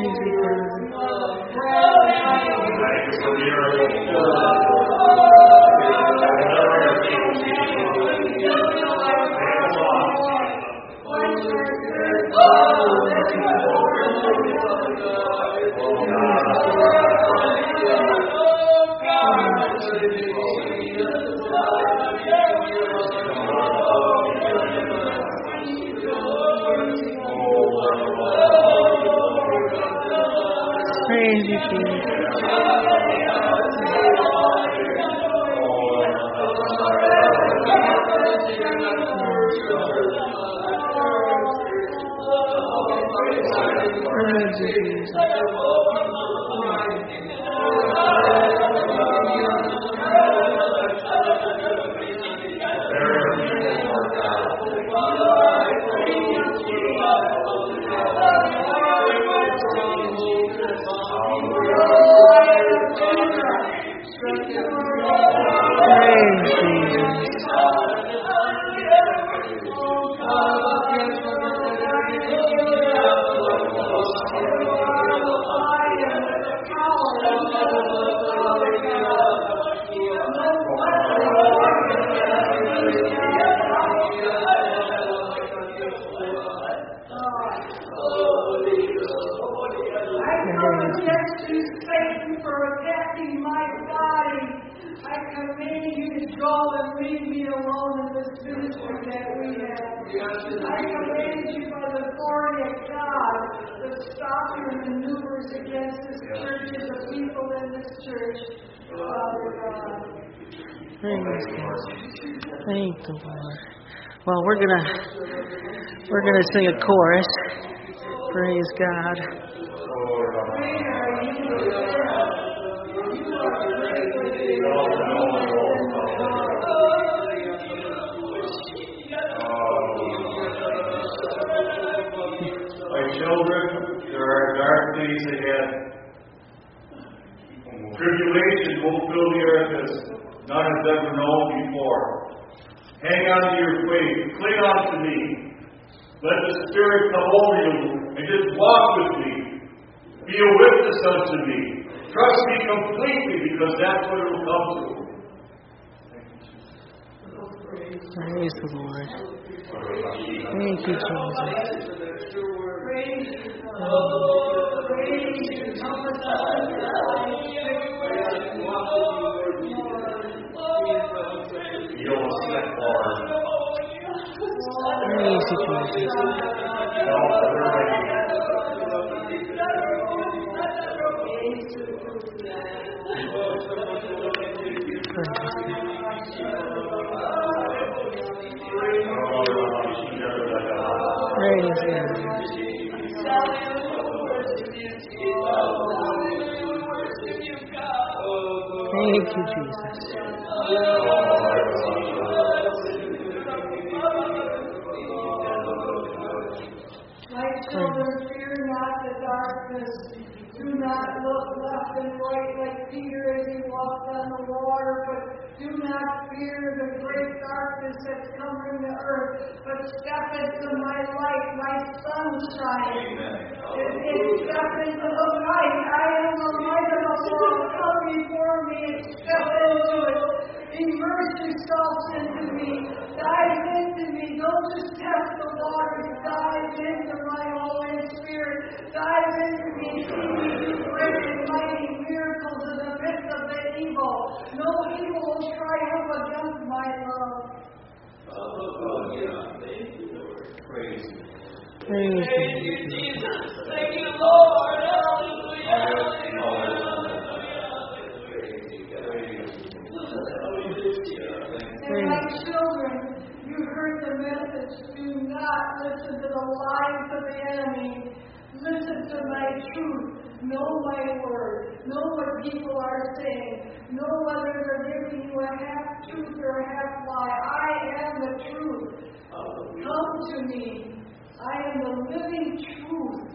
Praise you, Praise you, Jesus. Praise you, Jesus. Thank the Lord. Well, we're gonna we're gonna sing a chorus. Praise God. My children, there are dark days ahead. Tribulation will fill the earth as none has ever known before. Hang on to your faith. Cling on to me. Let the Spirit come over you and just walk with me. Be a witness unto me. Trust me completely because that's what it will come to. Praise the Lord. Thank you, Jesus. Praise you, Jesus. Praise God. Thank you, Jesus. My children, fear not the darkness. Do not look left and right like Peter as he walked on the water, but do not fear the great darkness that's covering the earth, but step into my light, my sunshine. If you step into the light, I am the light of the world. Come before me and step into it. Immerse yourselves into me. Dive into me. Don't just test the waters. Dive into my Holy Spirit. Dive into me. See me do great and mighty miracles in the midst of the evil. No evil will triumph against my love. Hallelujah. Thank you, Lord. Praise you. Praise Thank you, Jesus. Thank you, Lord. Hallelujah. And my children, you heard the message. Do not listen to the lies of the enemy. Listen to my truth. Know my word. Know what people are saying. Know whether they're giving you a half truth or a half lie. I am the truth. Come to me. I am the living truth.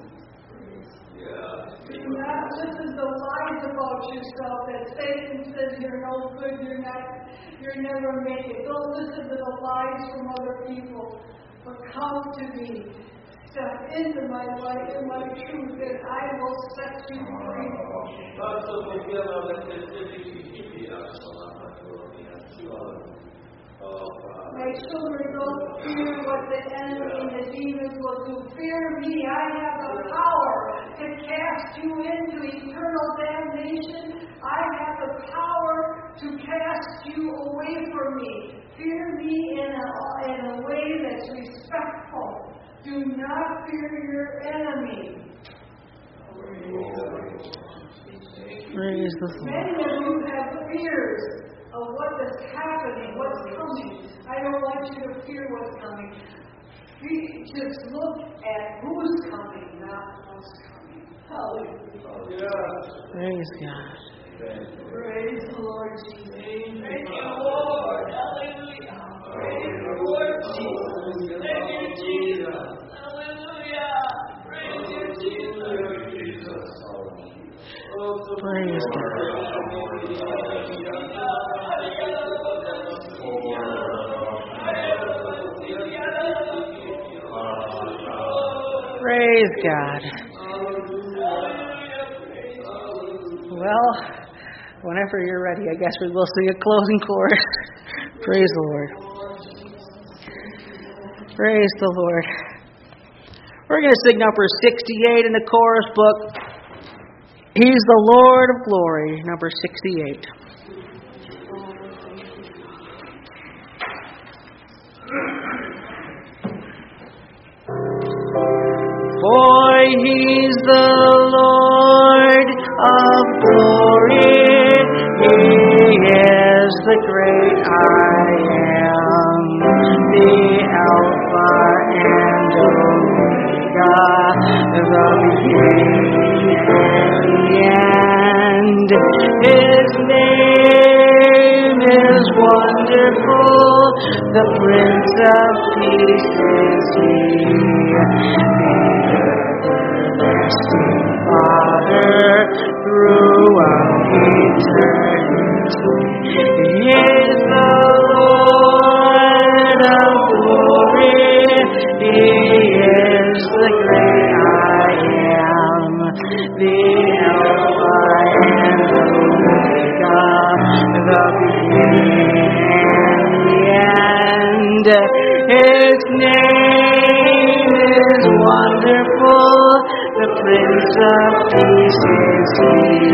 Do not listen to lies about yourself that Satan says you're no good, you're not, you're never make it. Don't listen to the lies from other people, but come to me. Step into my light and my truth, and I will set you free. My children, don't fear what the enemy and the demons will do. Fear me. I have the power to cast you into eternal damnation. I have the power to cast you away from me. Fear me in a, in a way that's respectful. Do not fear your enemy. Praise the Lord. Many of you have fears of what is happening, what's coming. I don't want you to fear what's coming. Just look at who's coming, not what's coming. Hallelujah. Praise God. Praise the Lord Jesus. Thank you, Lord. Hallelujah. Praise the Lord Jesus. Thank you, Jesus. Hallelujah. Praise you, Jesus. Praise God. Praise God. Well, whenever you're ready, I guess we will sing a closing chorus. Praise the Lord. Praise the Lord. We're going to sing number sixty-eight in the chorus book. He's the Lord of glory, number sixty-eight. For He's the Lord of glory, He is the great I am, the Alpha and Omega, the beginning and the end. His name is wonderful, the Prince of Peace is He. Father, throughout eternity, He is the Lord of glory. He is the great I am, the Alpha and Omega, the beginning and the end. His name is wonderful, the Prince of Peace is He.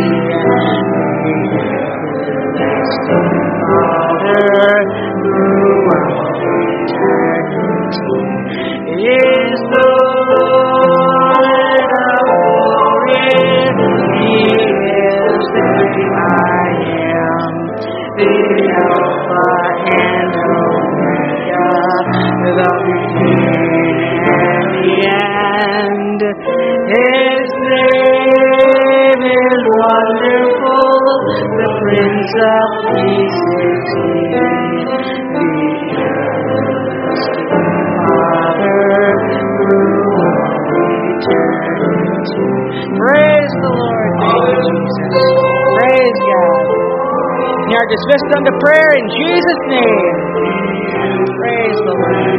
Everlasting Father, throughout eternity, is the Lord of glory. He is the great I am, the Alpha and Omega, the beginning and the end. His name is wonderful, the Prince of Peace is He, the everlasting Father, throughout eternity. Praise the Lord, thank you, Jesus. Praise God. You are dismissed unto prayer in Jesus' name. Praise the Lord.